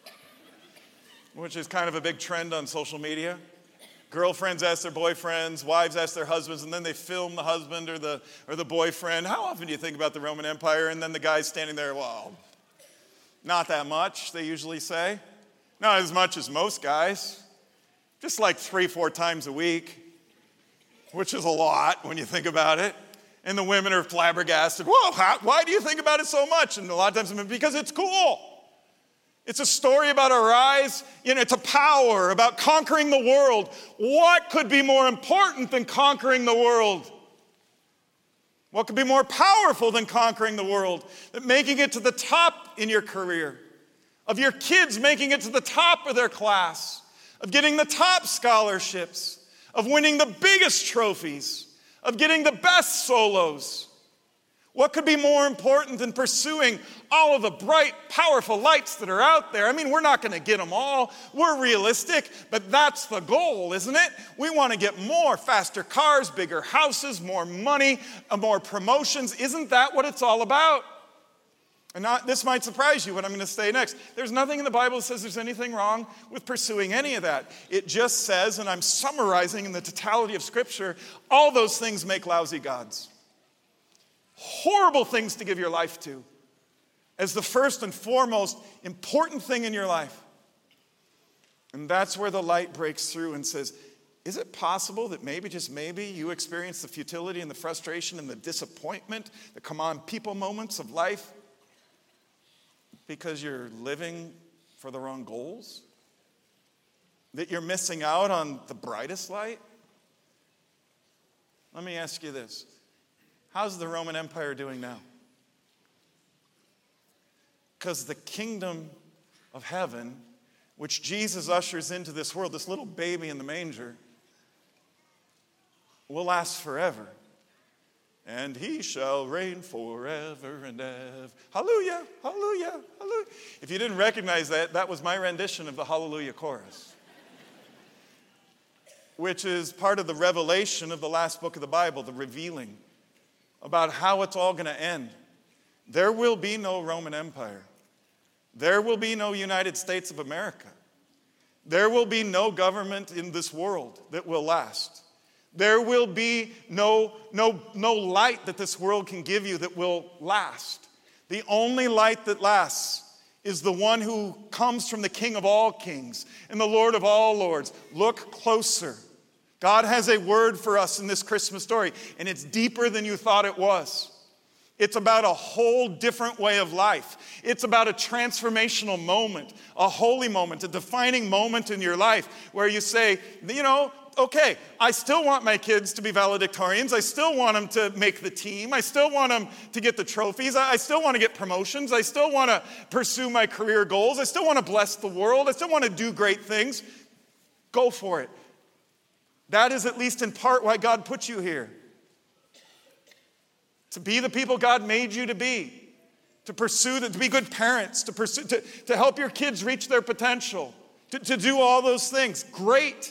Speaker 5: Which is kind of a big trend on social media. Girlfriends ask their boyfriends, wives ask their husbands, and then they film the husband or the boyfriend. How often do you think about the Roman Empire? And then the guy's standing there, well, not that much, they usually say. Not as much as most guys. Just like 3-4 times a week, which is a lot when you think about it. And the women are flabbergasted. Whoa, why do you think about it so much? And a lot of times, because it's cool. It's a story about a rise, to power, about conquering the world. What could be more important than conquering the world? What could be more powerful than conquering the world? That making it to the top in your career, of your kids making it to the top of their class, of getting the top scholarships, of winning the biggest trophies, of getting the best solos. What could be more important than pursuing all of the bright, powerful lights that are out there? I mean, we're not going to get them all. We're realistic, but that's the goal, isn't it? We want to get more, faster cars, bigger houses, more money, more promotions. Isn't that what it's all about? And this might surprise you what I'm going to say next. There's nothing in the Bible that says there's anything wrong with pursuing any of that. It just says, and I'm summarizing in the totality of Scripture, all those things make lousy gods. Horrible things to give your life to as the first and foremost important thing in your life. And that's where the light breaks through and says, is it possible that maybe, just maybe, you experience the futility and the frustration and the disappointment, the come on people moments of life because you're living for the wrong goals? That you're missing out on the brightest light? Let me ask you this. How's the Roman Empire doing now? Because the kingdom of heaven, which Jesus ushers into this world, this little baby in the manger, will last forever. And he shall reign forever and ever. Hallelujah, hallelujah, hallelujah. If you didn't recognize that, that was my rendition of the Hallelujah chorus, which is part of the revelation of the last book of the Bible, the revealing about how it's all going to end. There will be no Roman Empire. There will be no United States of America. There will be no government in this world that will last. There will be no light that this world can give you that will last. The only light that lasts is the one who comes from the King of all kings and the Lord of all lords. Look closer. God has a word for us in this Christmas story, and it's deeper than you thought it was. It's about a whole different way of life. It's about a transformational moment, a holy moment, a defining moment in your life where you say, okay, I still want my kids to be valedictorians. I still want them to make the team. I still want them to get the trophies. I still want to get promotions. I still want to pursue my career goals. I still want to bless the world. I still want to do great things. Go for it. That is at least in part why God put you here. to be the people God made you to be, to pursue that, to be good parents, to help your kids reach their potential, to do all those things. Great.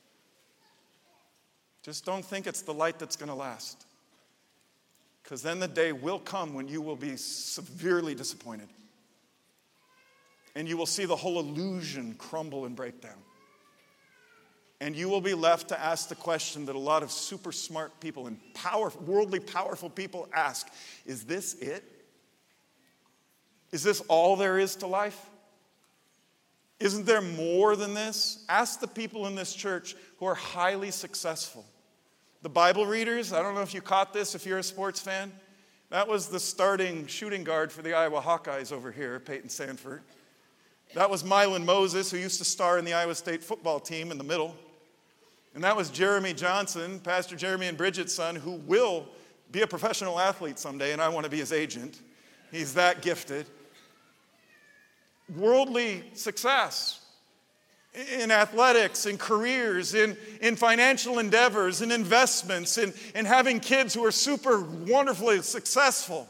Speaker 5: Just don't think it's the light that's going to last. Because then the day will come when you will be severely disappointed. And you will see the whole illusion crumble and break down. And you will be left to ask the question that a lot of super smart people and worldly powerful people ask, is this it? Is this all there is to life? Isn't there more than this? Ask the people in this church who are highly successful. The Bible readers, I don't know if you caught this if you're a sports fan. That was the starting shooting guard for the Iowa Hawkeyes over here, Peyton Sanford. That was Mylan Moses, who used to star in the Iowa State football team in the middle. And that was Jeremy Johnson, Pastor Jeremy and Bridget's son, who will be a professional athlete someday, and I want to be his agent. He's that gifted. Worldly success in athletics, in careers, in financial endeavors, in investments, in having kids who are super wonderfully successful.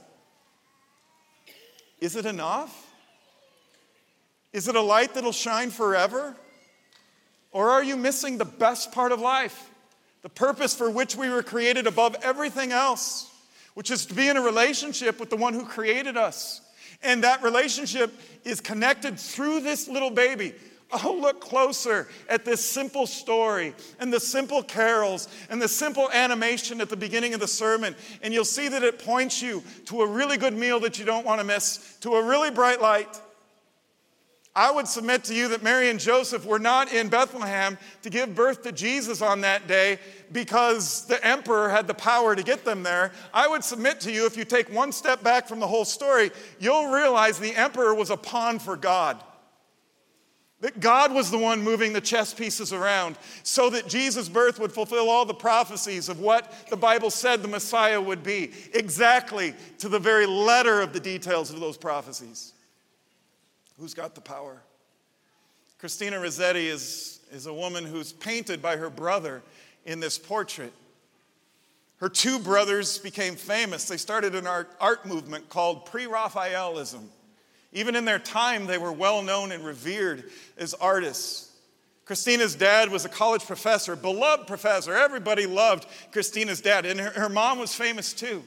Speaker 5: Is it enough? Is it a light that'll shine forever? Or are you missing the best part of life? The purpose for which we were created above everything else, which is to be in a relationship with the one who created us. And that relationship is connected through this little baby. Oh, look closer at this simple story and the simple carols and the simple animation at the beginning of the sermon. And you'll see that it points you to a really good meal that you don't want to miss, to a really bright light. I would submit to you that Mary and Joseph were not in Bethlehem to give birth to Jesus on that day because the emperor had the power to get them there. I would submit to you, if you take one step back from the whole story, you'll realize the emperor was a pawn for God. That God was the one moving the chess pieces around so that Jesus' birth would fulfill all the prophecies of what the Bible said the Messiah would be, exactly to the very letter of the details of those prophecies. Who's got the power? Christina Rossetti is a woman who's painted by her brother in this portrait. Her two brothers became famous. They started an art movement called Pre-Raphaelism. Even in their time, they were well known and revered as artists. Christina's dad was a college professor, beloved professor. Everybody loved Christina's dad, and her mom was famous too.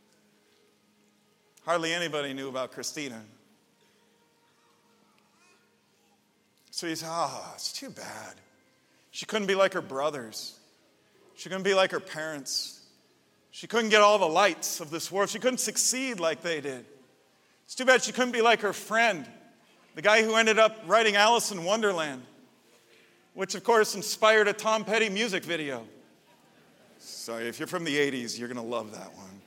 Speaker 5: Hardly anybody knew about Christina. So he said, it's too bad. She couldn't be like her brothers. She couldn't be like her parents. She couldn't get all the lights of this world. She couldn't succeed like they did. It's too bad she couldn't be like her friend, the guy who ended up writing Alice in Wonderland, which of course inspired a Tom Petty music video. Sorry, if you're from the 80s, you're going to love that one.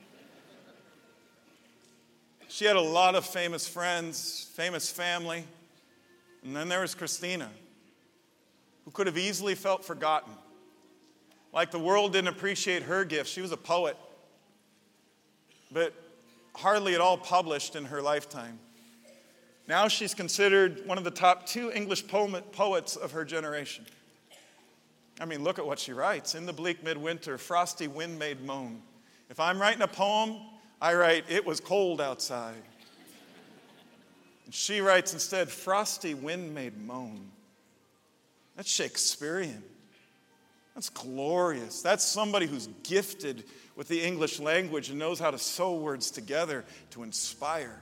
Speaker 5: She had a lot of famous friends, famous family. And then there was Christina, who could have easily felt forgotten. Like the world didn't appreciate her gift. She was a poet, but hardly at all published in her lifetime. Now she's considered one of the top 2 English poets of her generation. I mean, look at what she writes. In the bleak midwinter, frosty wind made moan. If I'm writing a poem, I write, it was cold outside. And she writes instead, frosty wind made moan. That's Shakespearean. That's glorious. That's somebody who's gifted with the English language and knows how to sew words together to inspire.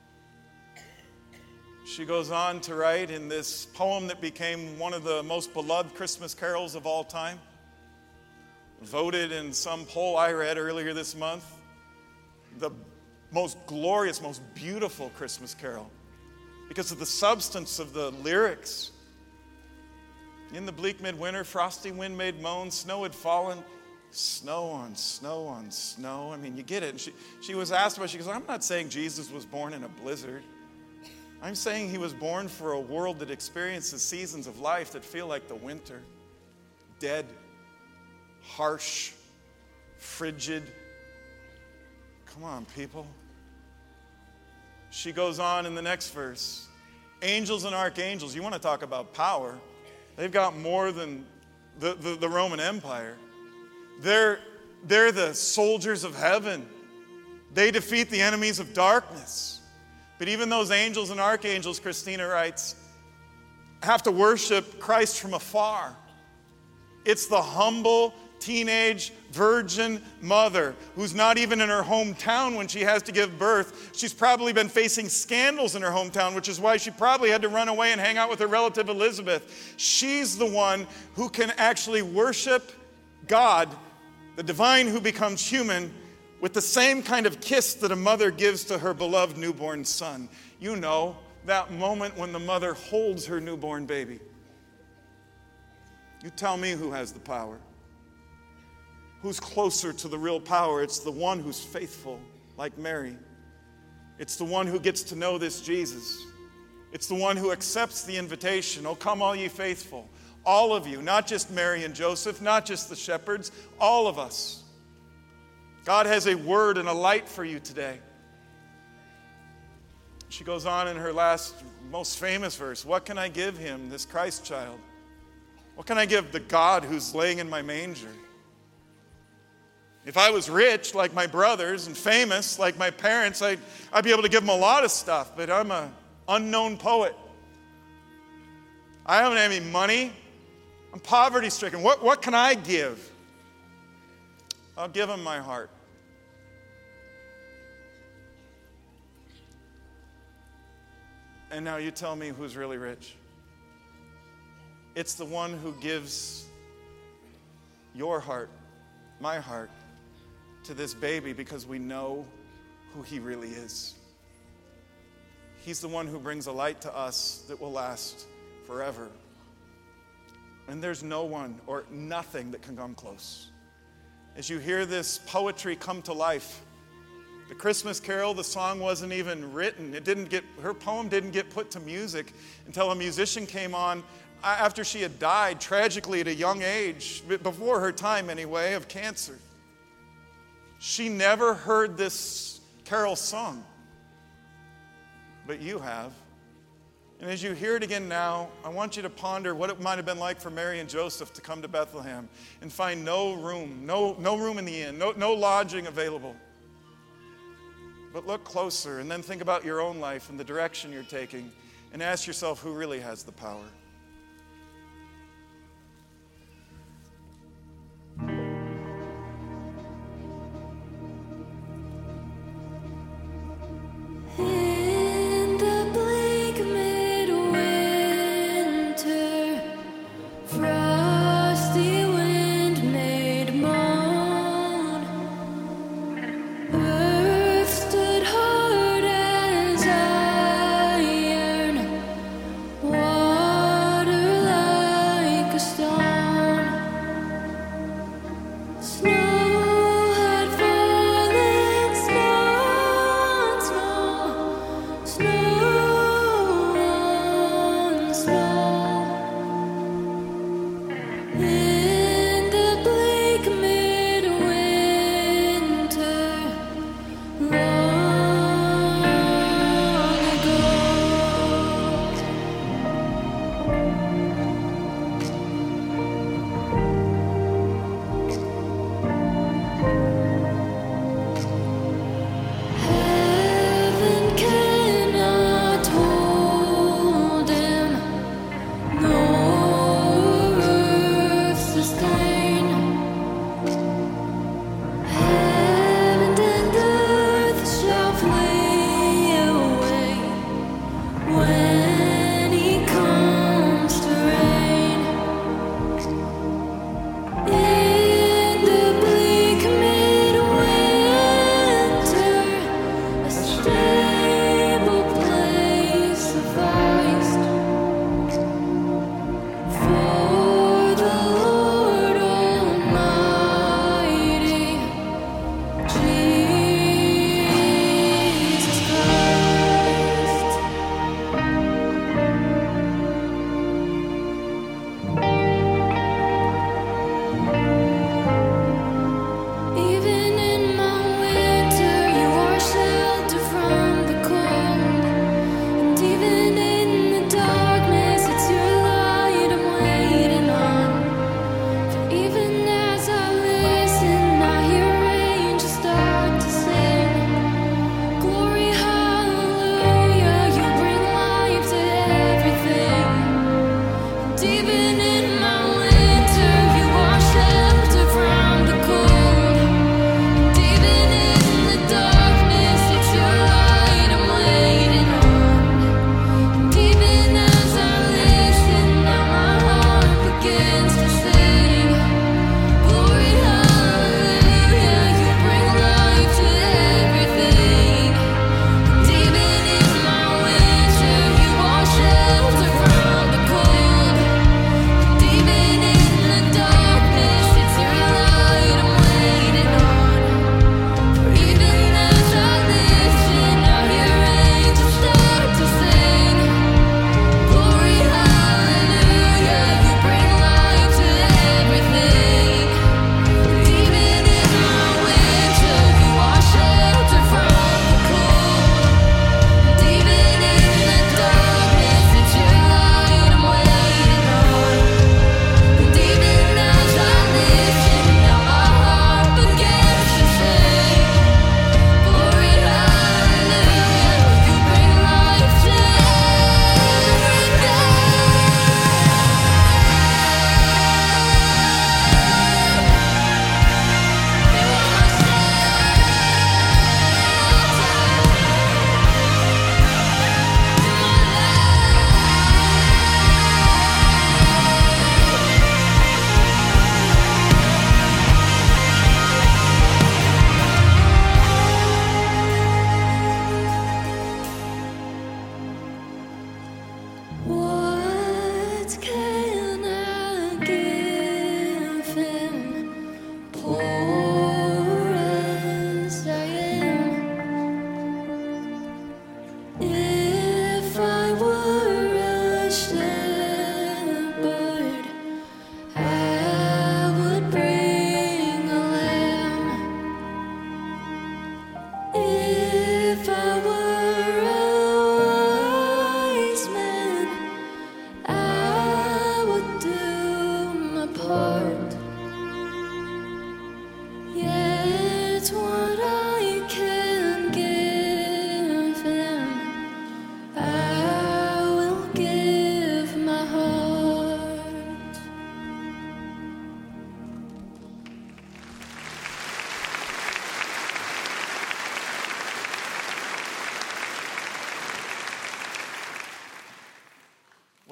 Speaker 5: She goes on to write in this poem that became one of the most beloved Christmas carols of all time, voted in some poll I read earlier this month, the most glorious, most beautiful Christmas carol because of the substance of the lyrics. In the bleak midwinter, frosty wind made moan, snow had fallen, snow on snow on snow. I mean, you get it. And she was asked about it. She goes, I'm not saying Jesus was born in a blizzard. I'm saying he was born for a world that experiences seasons of life that feel like the winter. Dead, harsh, frigid. Come on, people. She goes on in the next verse. Angels and archangels, you want to talk about power. They've got more than the Roman Empire. They're the soldiers of heaven. They defeat the enemies of darkness. But even those angels and archangels, Christina writes, have to worship Christ from afar. It's the humble teenage virgin mother who's not even in her hometown when she has to give birth. She's probably been facing scandals in her hometown, which is why she probably had to run away and hang out with her relative Elizabeth. She's the one who can actually worship God, the divine who becomes human, with the same kind of kiss that a mother gives to her beloved newborn son. You know, that moment when the mother holds her newborn baby. You tell me who has the power. Who's closer to the real power? It's the one who's faithful, like Mary. It's the one who gets to know this Jesus. It's the one who accepts the invitation. Oh, come all ye faithful. All of you, not just Mary and Joseph, not just the shepherds, all of us. God has a word and a light for you today. She goes on in her last, most famous verse. What can I give him, this Christ child? What can I give the God who's laying in my manger? If I was rich like my brothers and famous like my parents, I'd be able to give them a lot of stuff, but I'm an unknown poet. I don't have any money. I'm poverty-stricken. What can I give? I'll give him my heart. And now you tell me who's really rich. It's the one who gives your heart, my heart, to this baby because we know who he really is. He's the one who brings a light to us that will last forever. And there's no one or nothing that can come close. As you hear this poetry come to life, the Christmas Carol, the song wasn't even written. Her poem didn't get put to music until a musician came on after she had died tragically at a young age, before her time anyway, of cancer. She never heard this carol sung, but you have. And as you hear it again now, I want you to ponder what it might have been like for Mary and Joseph to come to Bethlehem and find no room in the inn, no lodging available. But look closer and then think about your own life and the direction you're taking and ask yourself who really has the power.
Speaker 4: In the bleak midwinter, frosty wind made moan. Earth stood hard as iron,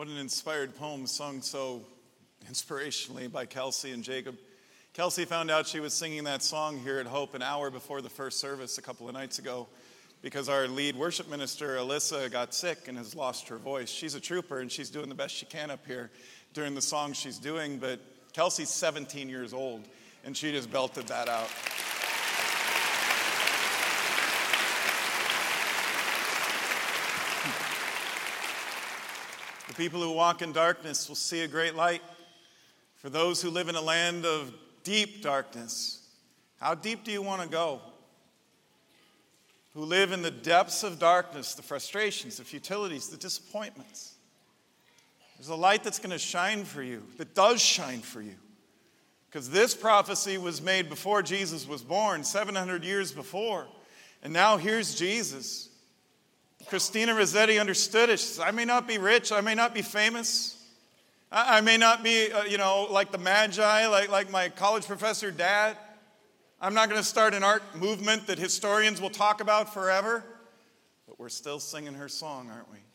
Speaker 5: What an inspired poem sung so inspirationally by Kelsey and Jacob. Kelsey found out she was singing that song here at Hope an hour before the first service a couple of nights ago because our lead worship minister, Alyssa, got sick and has lost her voice. She's a trooper and she's doing the best she can up here during the song she's doing, but Kelsey's 17 years old and she just belted that out. The people who walk in darkness will see a great light. For those who live in a land of deep darkness, how deep do you want to go? Who live in the depths of darkness, the frustrations, the futilities, the disappointments. There's a light that's going to shine for you, that does shine for you. Because this prophecy was made before Jesus was born, 700 years before. And now here's Jesus. Christina Rossetti understood it. She said, I may not be rich, I may not be famous. I may not be, like the Magi, like my college professor dad. I'm not going to start an art movement that historians will talk about forever. But we're still singing her song, aren't we?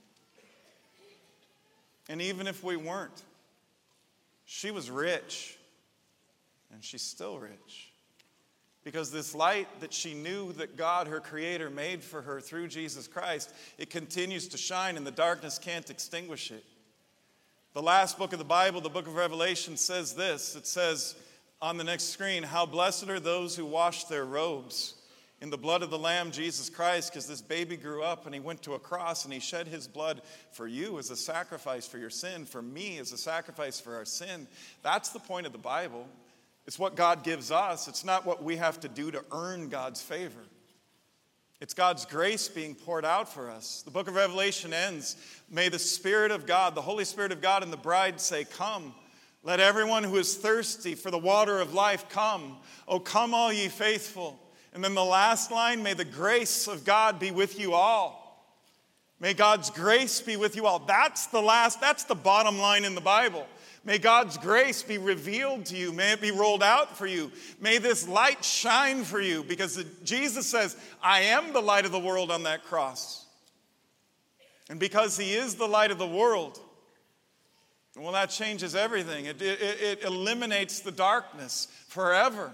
Speaker 5: And even if we weren't, she was rich. And she's still rich. Because this light that she knew that God, her Creator, made for her through Jesus Christ, it continues to shine and the darkness can't extinguish it. The last book of the Bible, the book of Revelation, says this. It says on the next screen, how blessed are those who wash their robes in the blood of the Lamb, Jesus Christ, because this baby grew up and he went to a cross and he shed his blood for you as a sacrifice for your sin, for me as a sacrifice for our sin. That's the point of the Bible. It's what God gives us. It's not what we have to do to earn God's favor. It's God's grace being poured out for us. The book of Revelation ends, may the Spirit of God, the Holy Spirit of God and the bride say, come. Let everyone who is thirsty for the water of life come. Oh, come all ye faithful. And then the last line, may the grace of God be with you all. May God's grace be with you all. That's the bottom line in the Bible. May God's grace be revealed to you. May it be rolled out for you. May this light shine for you because Jesus says, I am the light of the world on that cross. And because he is the light of the world, well, that changes everything. It eliminates the darkness forever.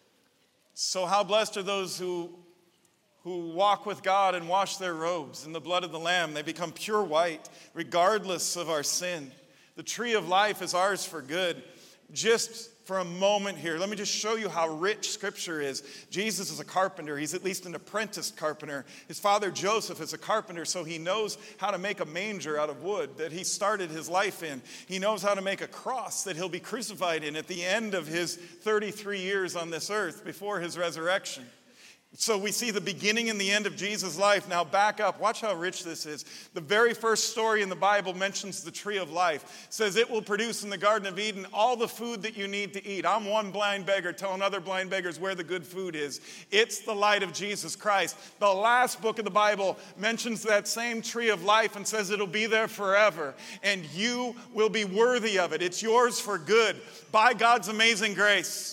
Speaker 5: So how blessed are those who walk with God and wash their robes in the blood of the Lamb. They become pure white regardless of our sin. The tree of life is ours for good. Just for a moment here, let me just show you how rich Scripture is. Jesus is a carpenter. He's at least an apprenticed carpenter. His father Joseph is a carpenter, so he knows how to make a manger out of wood that he started his life in. He knows how to make a cross that he'll be crucified in at the end of his 33 years on this earth before his resurrection. So we see the beginning and the end of Jesus' life. Now back up. Watch how rich this is. The very first story in the Bible mentions the tree of life. It says it will produce in the Garden of Eden all the food that you need to eat. I'm one blind beggar telling other blind beggars where the good food is. It's the light of Jesus Christ. The last book of the Bible mentions that same tree of life and says it'll be there forever. And you will be worthy of it. It's yours for good by God's amazing grace.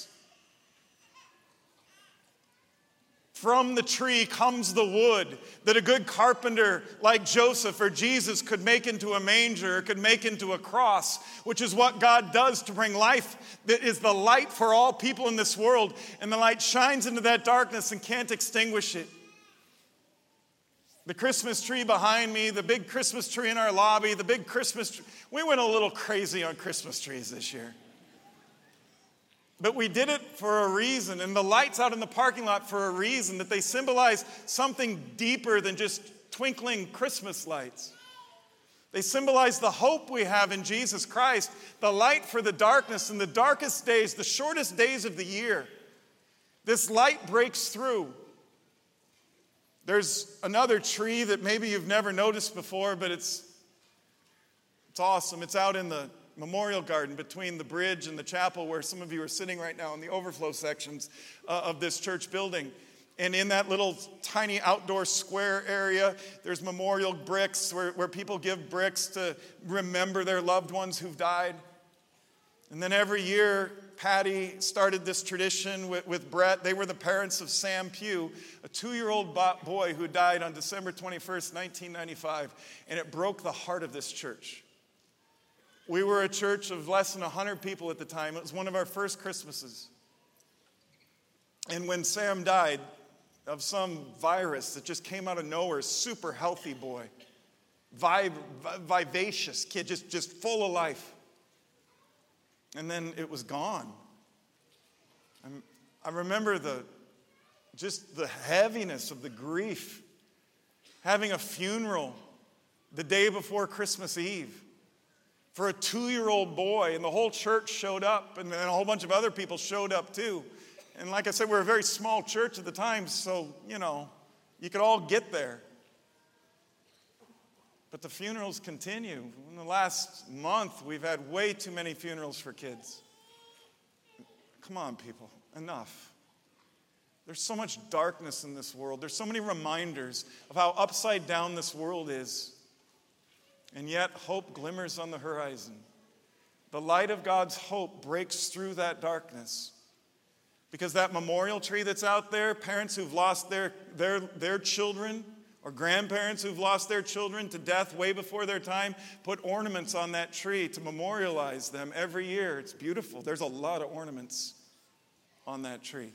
Speaker 5: From the tree comes the wood that a good carpenter like Joseph or Jesus could make into a manger, or could make into a cross, which is what God does to bring life that is the light for all people in this world. And the light shines into that darkness and can't extinguish it. The Christmas tree behind me, the big Christmas tree in our lobby, the big Christmas tree. We went a little crazy on Christmas trees this year. But we did it for a reason, and the lights out in the parking lot for a reason, that they symbolize something deeper than just twinkling Christmas lights. They symbolize the hope we have in Jesus Christ, the light for the darkness in the darkest days, the shortest days of the year. This light breaks through. There's another tree that maybe you've never noticed before, but it's awesome. It's out in the Memorial Garden between the bridge and the chapel where some of you are sitting right now in the overflow sections of this church building. And in that little tiny outdoor square area, there's memorial bricks where people give bricks to remember their loved ones who've died. And then every year, Patty started this tradition with Brett. They were the parents of Sam Pugh, a 2-year-old boy who died on December 21st, 1995. And it broke the heart of this church. We were a church of less than 100 people at the time. It was one of our first Christmases. And when Sam died of some virus that just came out of nowhere, super healthy boy, vivacious kid, just full of life. And then it was gone. I remember the heaviness of the grief. Having a funeral the day before Christmas Eve for a 2-year-old boy, and the whole church showed up, and then a whole bunch of other people showed up too. And like I said, we're a very small church at the time, so, you could all get there. But the funerals continue. In the last month, we've had way too many funerals for kids. Come on, people, enough. There's so much darkness in this world. There's so many reminders of how upside down this world is. And yet, hope glimmers on the horizon. The light of God's hope breaks through that darkness. Because that memorial tree that's out there, parents who've lost their children, or grandparents who've lost their children to death way before their time, put ornaments on that tree to memorialize them every year. It's beautiful. There's a lot of ornaments on that tree.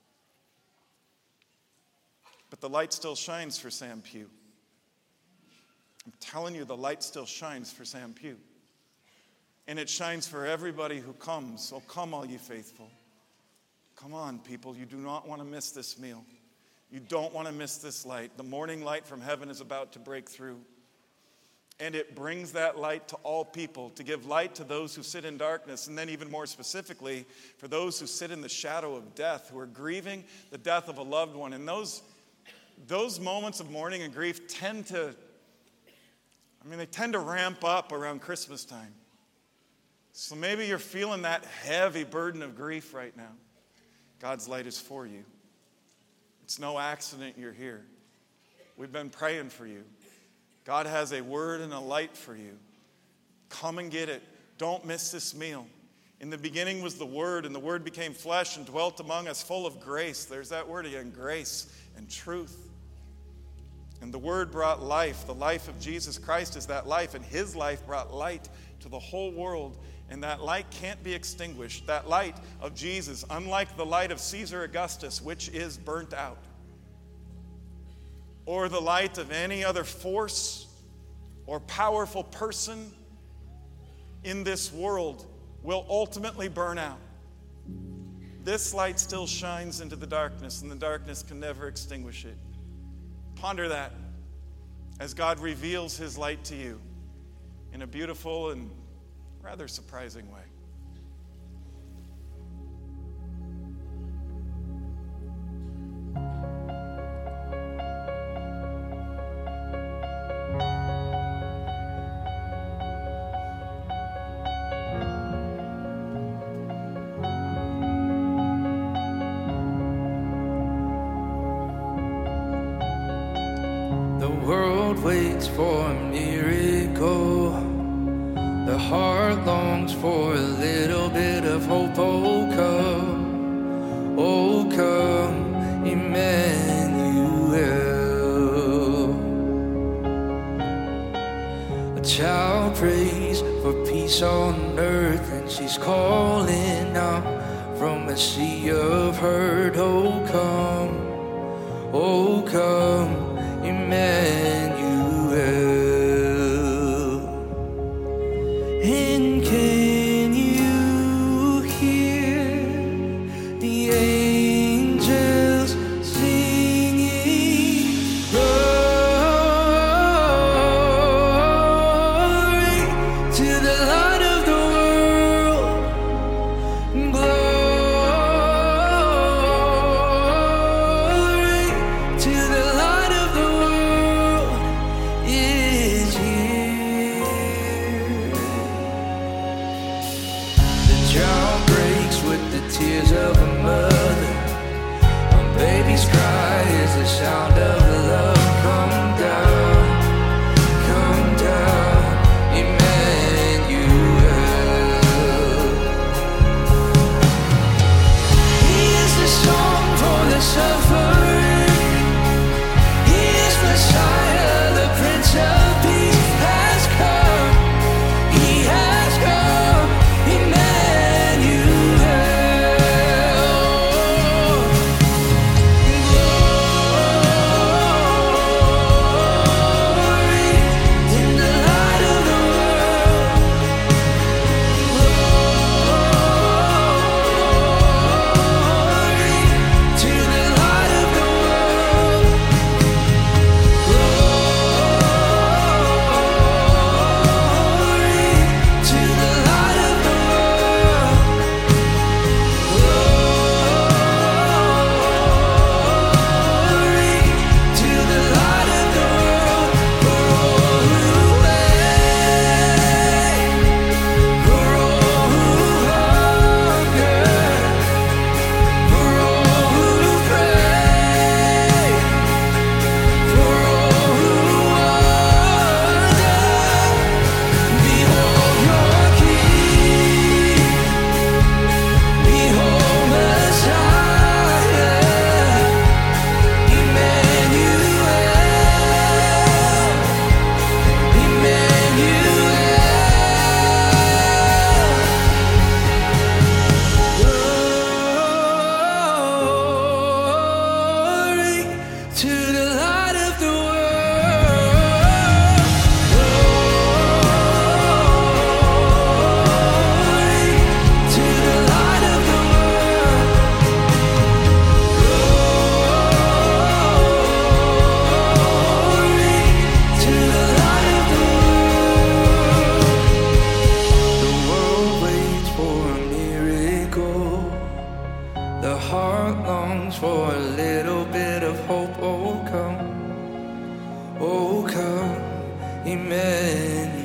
Speaker 5: But the light still shines for Sam Pugh. I'm telling you, the light still shines for Sam Pugh. And it shines for everybody who comes. So come, all you faithful. Come on, people. You do not want to miss this meal. You don't want to miss this light. The morning light from heaven is about to break through. And it brings that light to all people, to give light to those who sit in darkness, and then even more specifically, for those who sit in the shadow of death, who are grieving the death of a loved one. And those moments of mourning and grief tend to ramp up around Christmas time. So maybe you're feeling that heavy burden of grief right now. God's light is for you. It's no accident you're here. We've been praying for you. God has a word and a light for you. Come and get it. Don't miss this meal. In the beginning was the Word, and the Word became flesh and dwelt among us, full of grace. There's that word again, grace and truth. And the Word brought life. The life of Jesus Christ is that life, and His life brought light to the whole world. And that light can't be extinguished. That light of Jesus, unlike the light of Caesar Augustus, which is burnt out, or the light of any other force or powerful person in this world, will ultimately burn out. This light still shines into the darkness, and the darkness can never extinguish it. Ponder that as God reveals His light to you in a beautiful and rather surprising way.
Speaker 6: The world waits for a miracle. The heart longs for a little bit of hope. Oh come, Emmanuel. A child prays for peace on earth, and she's calling out from a sea of hurt. Oh come, Emmanuel. And can you hear the angels singing? Glory to the light of the world. Glory to the light of the light of the world. For a little bit of hope, oh come, Emmanuel.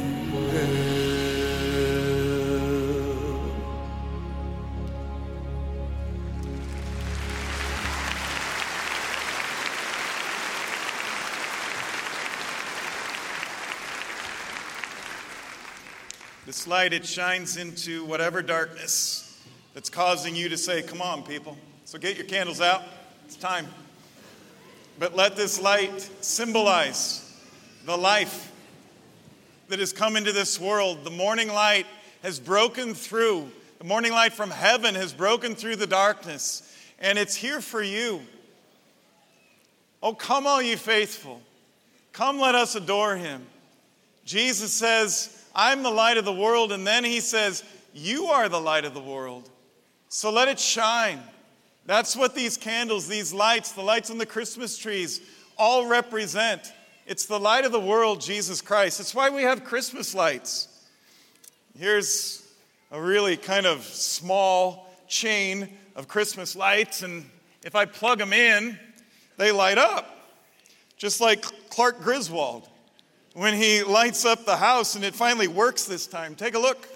Speaker 5: This light, it shines into whatever darkness that's causing you to say, come on, people. So get your candles out. It's time. But let this light symbolize the life that has come into this world. The morning light has broken through. The morning light from heaven has broken through the darkness. And it's here for you. Oh, come all ye faithful. Come, let us adore him. Jesus says, I'm the light of the world. And then he says, you are the light of the world. So let it shine. That's what these candles, these lights, the lights on the Christmas trees all represent. It's the light of the world, Jesus Christ. It's why we have Christmas lights. Here's a really kind of small chain of Christmas lights, and if I plug them in, they light up. Just like Clark Griswold, when he lights up the house and it finally works this time. Take a look.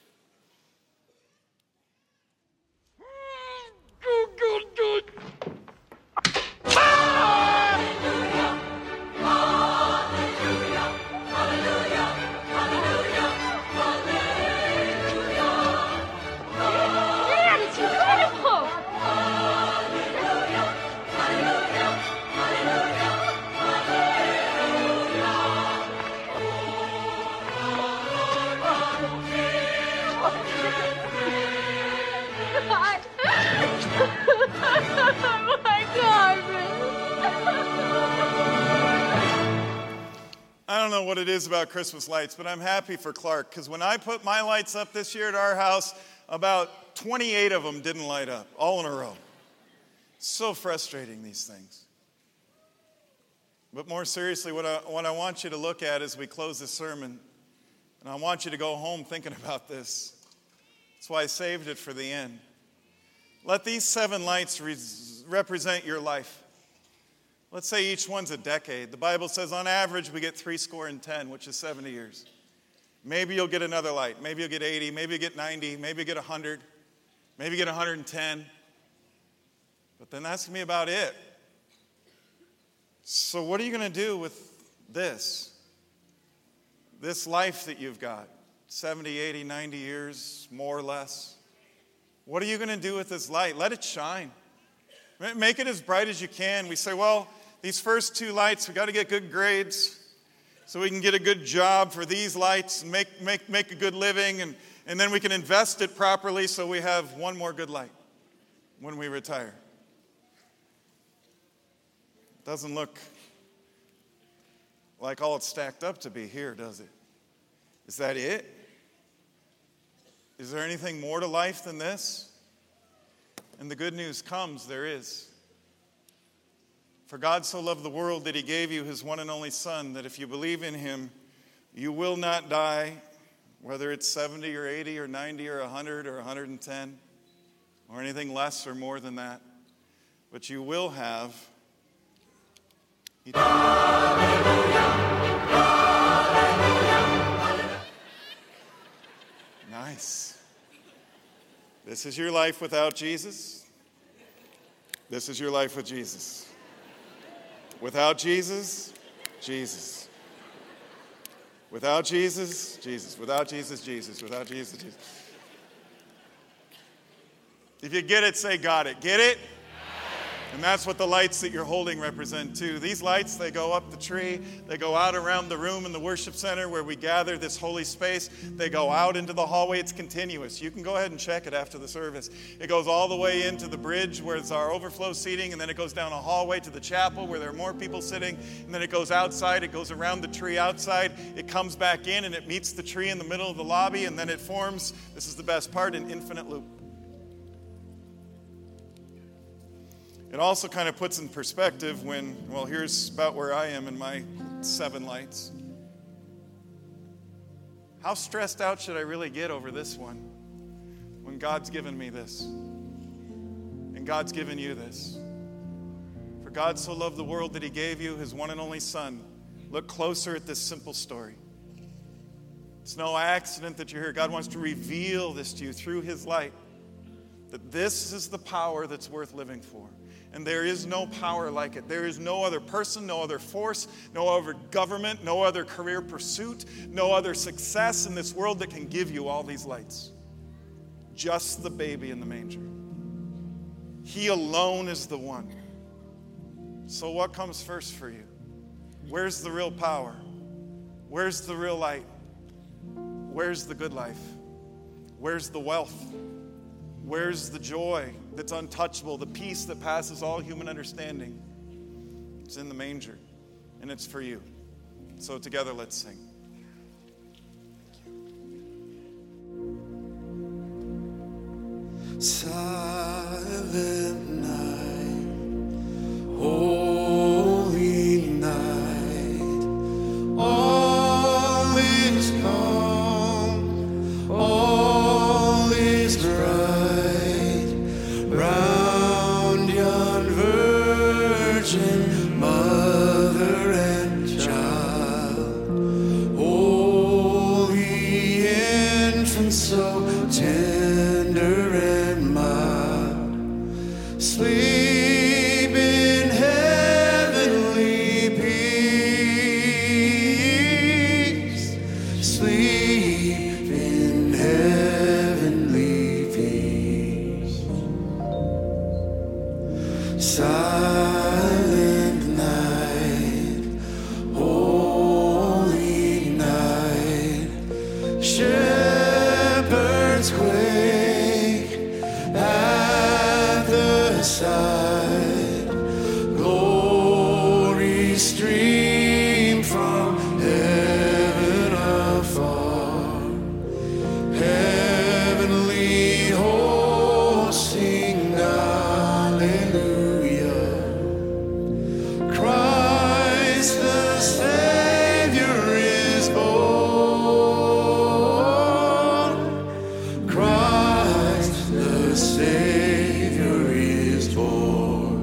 Speaker 5: Good. I don't know what it is about Christmas lights, but I'm happy for Clark, because when I put my lights up this year at our house, about 28 of them didn't light up, all in a row. So frustrating, these things. But more seriously, what I want you to look at as we close this sermon, and I want you to go home thinking about this. That's why I saved it for the end. Let these 7 lights represent your life. Let's say each one's a decade. The Bible says on average we get 70, which is 70 years. Maybe you'll get another light. Maybe you'll get 80. Maybe you'll get 90. Maybe you'll get 100. Maybe you get 110. But then that's going to be about it. So what are you going to do with this? This life that you've got, 70, 80, 90 years, more or less. What are you going to do with this light? Let it shine. Make it as bright as you can. We say, well, these first 2 lights, we got to get good grades so we can get a good job for these lights and make a good living, and then we can invest it properly so we have one more good light when we retire. Doesn't look like all it's stacked up to be here, does it? Is that it? Is there anything more to life than this? And the good news comes, there is. For God so loved the world that he gave you his one and only Son, that if you believe in him, you will not die, whether it's 70 or 80 or 90 or 100 or 110 or anything less or more than that. But you will have eternal life. Nice. This is your life without Jesus. This is your life with Jesus. Without Jesus, Jesus. Without Jesus, Jesus. Without Jesus, Jesus. Without Jesus, Jesus. If you get it, say got it. Get it? And that's what the lights that you're holding represent too. These lights, they go up the tree, they go out around the room in the worship center where we gather, this holy space. They go out into the hallway. It's continuous. You can go ahead and check it after the service. It goes all the way into the bridge where it's our overflow seating, and then it goes down a hallway to the chapel where there are more people sitting, and then it goes outside. It goes around the tree outside. It comes back in, and it meets the tree in the middle of the lobby, and then it forms, this is the best part, an infinite loop. It also kind of puts in perspective when, well, here's about where I am in my 7 lights. How stressed out should I really get over this one when God's given me this? And God's given you this. For God so loved the world that he gave you his one and only Son. Look closer at this simple story. It's no accident that you're here. God wants to reveal this to you through his light. That this is the power that's worth living for. And there is no power like it. There is no other person, no other force, no other government, no other career pursuit, no other success in this world that can give you all these lights. Just the baby in the manger. He alone is the one. So what comes first for you? Where's the real power? Where's the real light? Where's the good life? Where's the wealth? Where's the joy that's untouchable, the peace that passes all human understanding? It's in the manger, and it's for you. So together, let's sing.
Speaker 6: Silent night, holy night, all is calm, all is bright, round yon virgin mother and child, holy infant so tender and mild, sleep in heavenly peace, sleep in heavenly peace. Silent night, holy night, shepherds quake at the sight, glory stream from heaven afar, heavenly hosts sing hallelujah, Christ the Savior is born, Christ the Savior is born.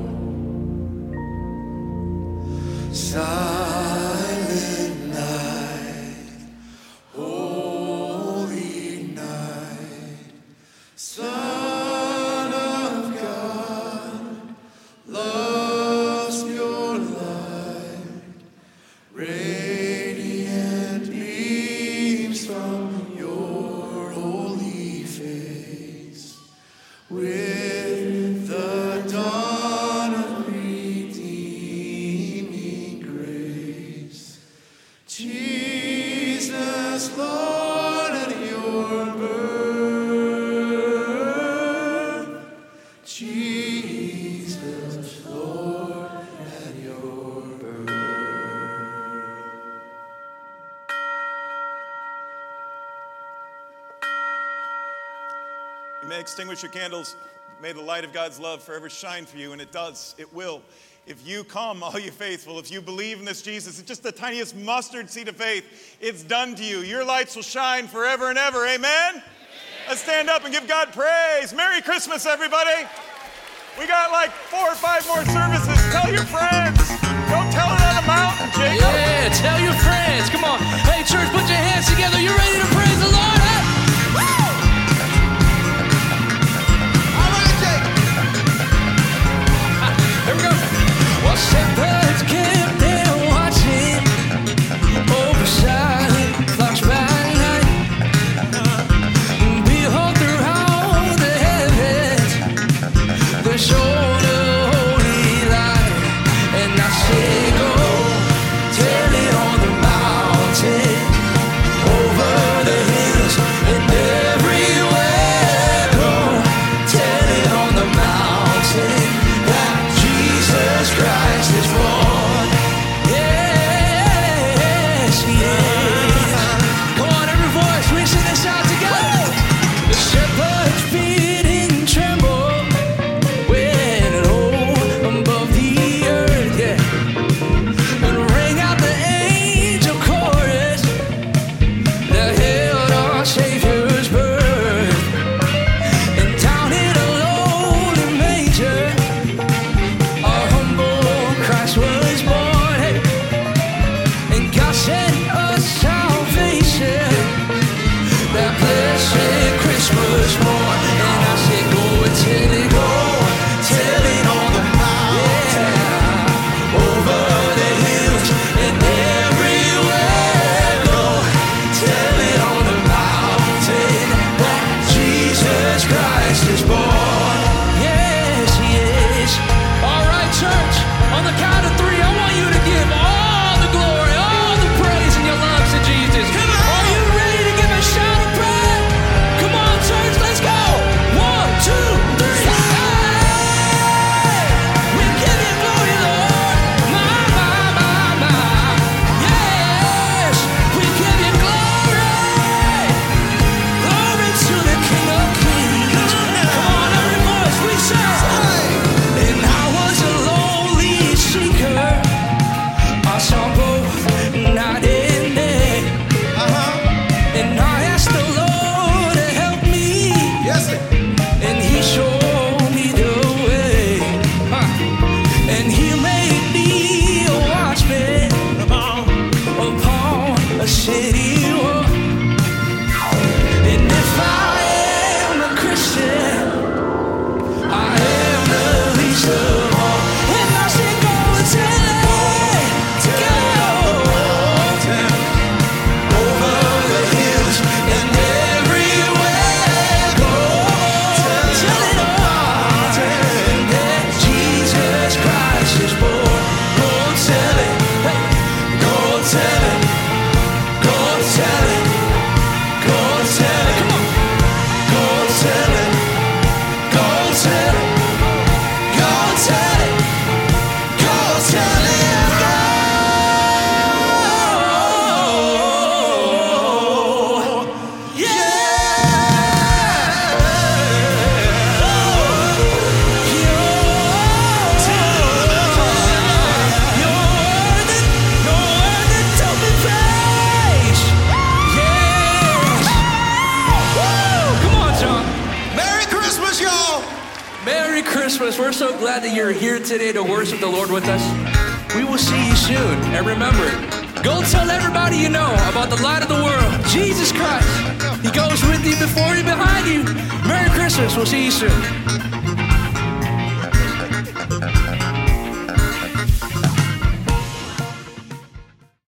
Speaker 6: Silent night, holy night, Son of God, loves your light, radiant beams from your holy face, with the dawn of redeeming grace. Jesus, Lord, at your birth, Jesus, Lord, at your birth.
Speaker 5: You may extinguish your candles. May the light of God's love forever shine for you, and it does. It will. If you come, all you faithful, if you believe in this Jesus, it's just the tiniest mustard seed of faith, it's done to you. Your lights will shine forever and ever. Amen? Let's stand up and give God praise. Merry Christmas, everybody. We got like 4 or 5 more services. Tell your friends. Go tell it on the mountain, Jacob.
Speaker 6: Yeah, tell your friends. Come on. Hey, church, put your hands together. You ready to praise the Lord? Huh? Woo! All right, Jake. Here we go. Well, shepherds kept there watching over silent flocks by night. Behold, throughout the heavens, they showed a holy
Speaker 20: Merry Christmas. We're so glad that you're here today to worship the Lord with us. We will see you soon. And remember, go tell everybody you know about the light of the world, Jesus Christ. He goes with you, before you, behind you. Merry Christmas. We'll see you soon.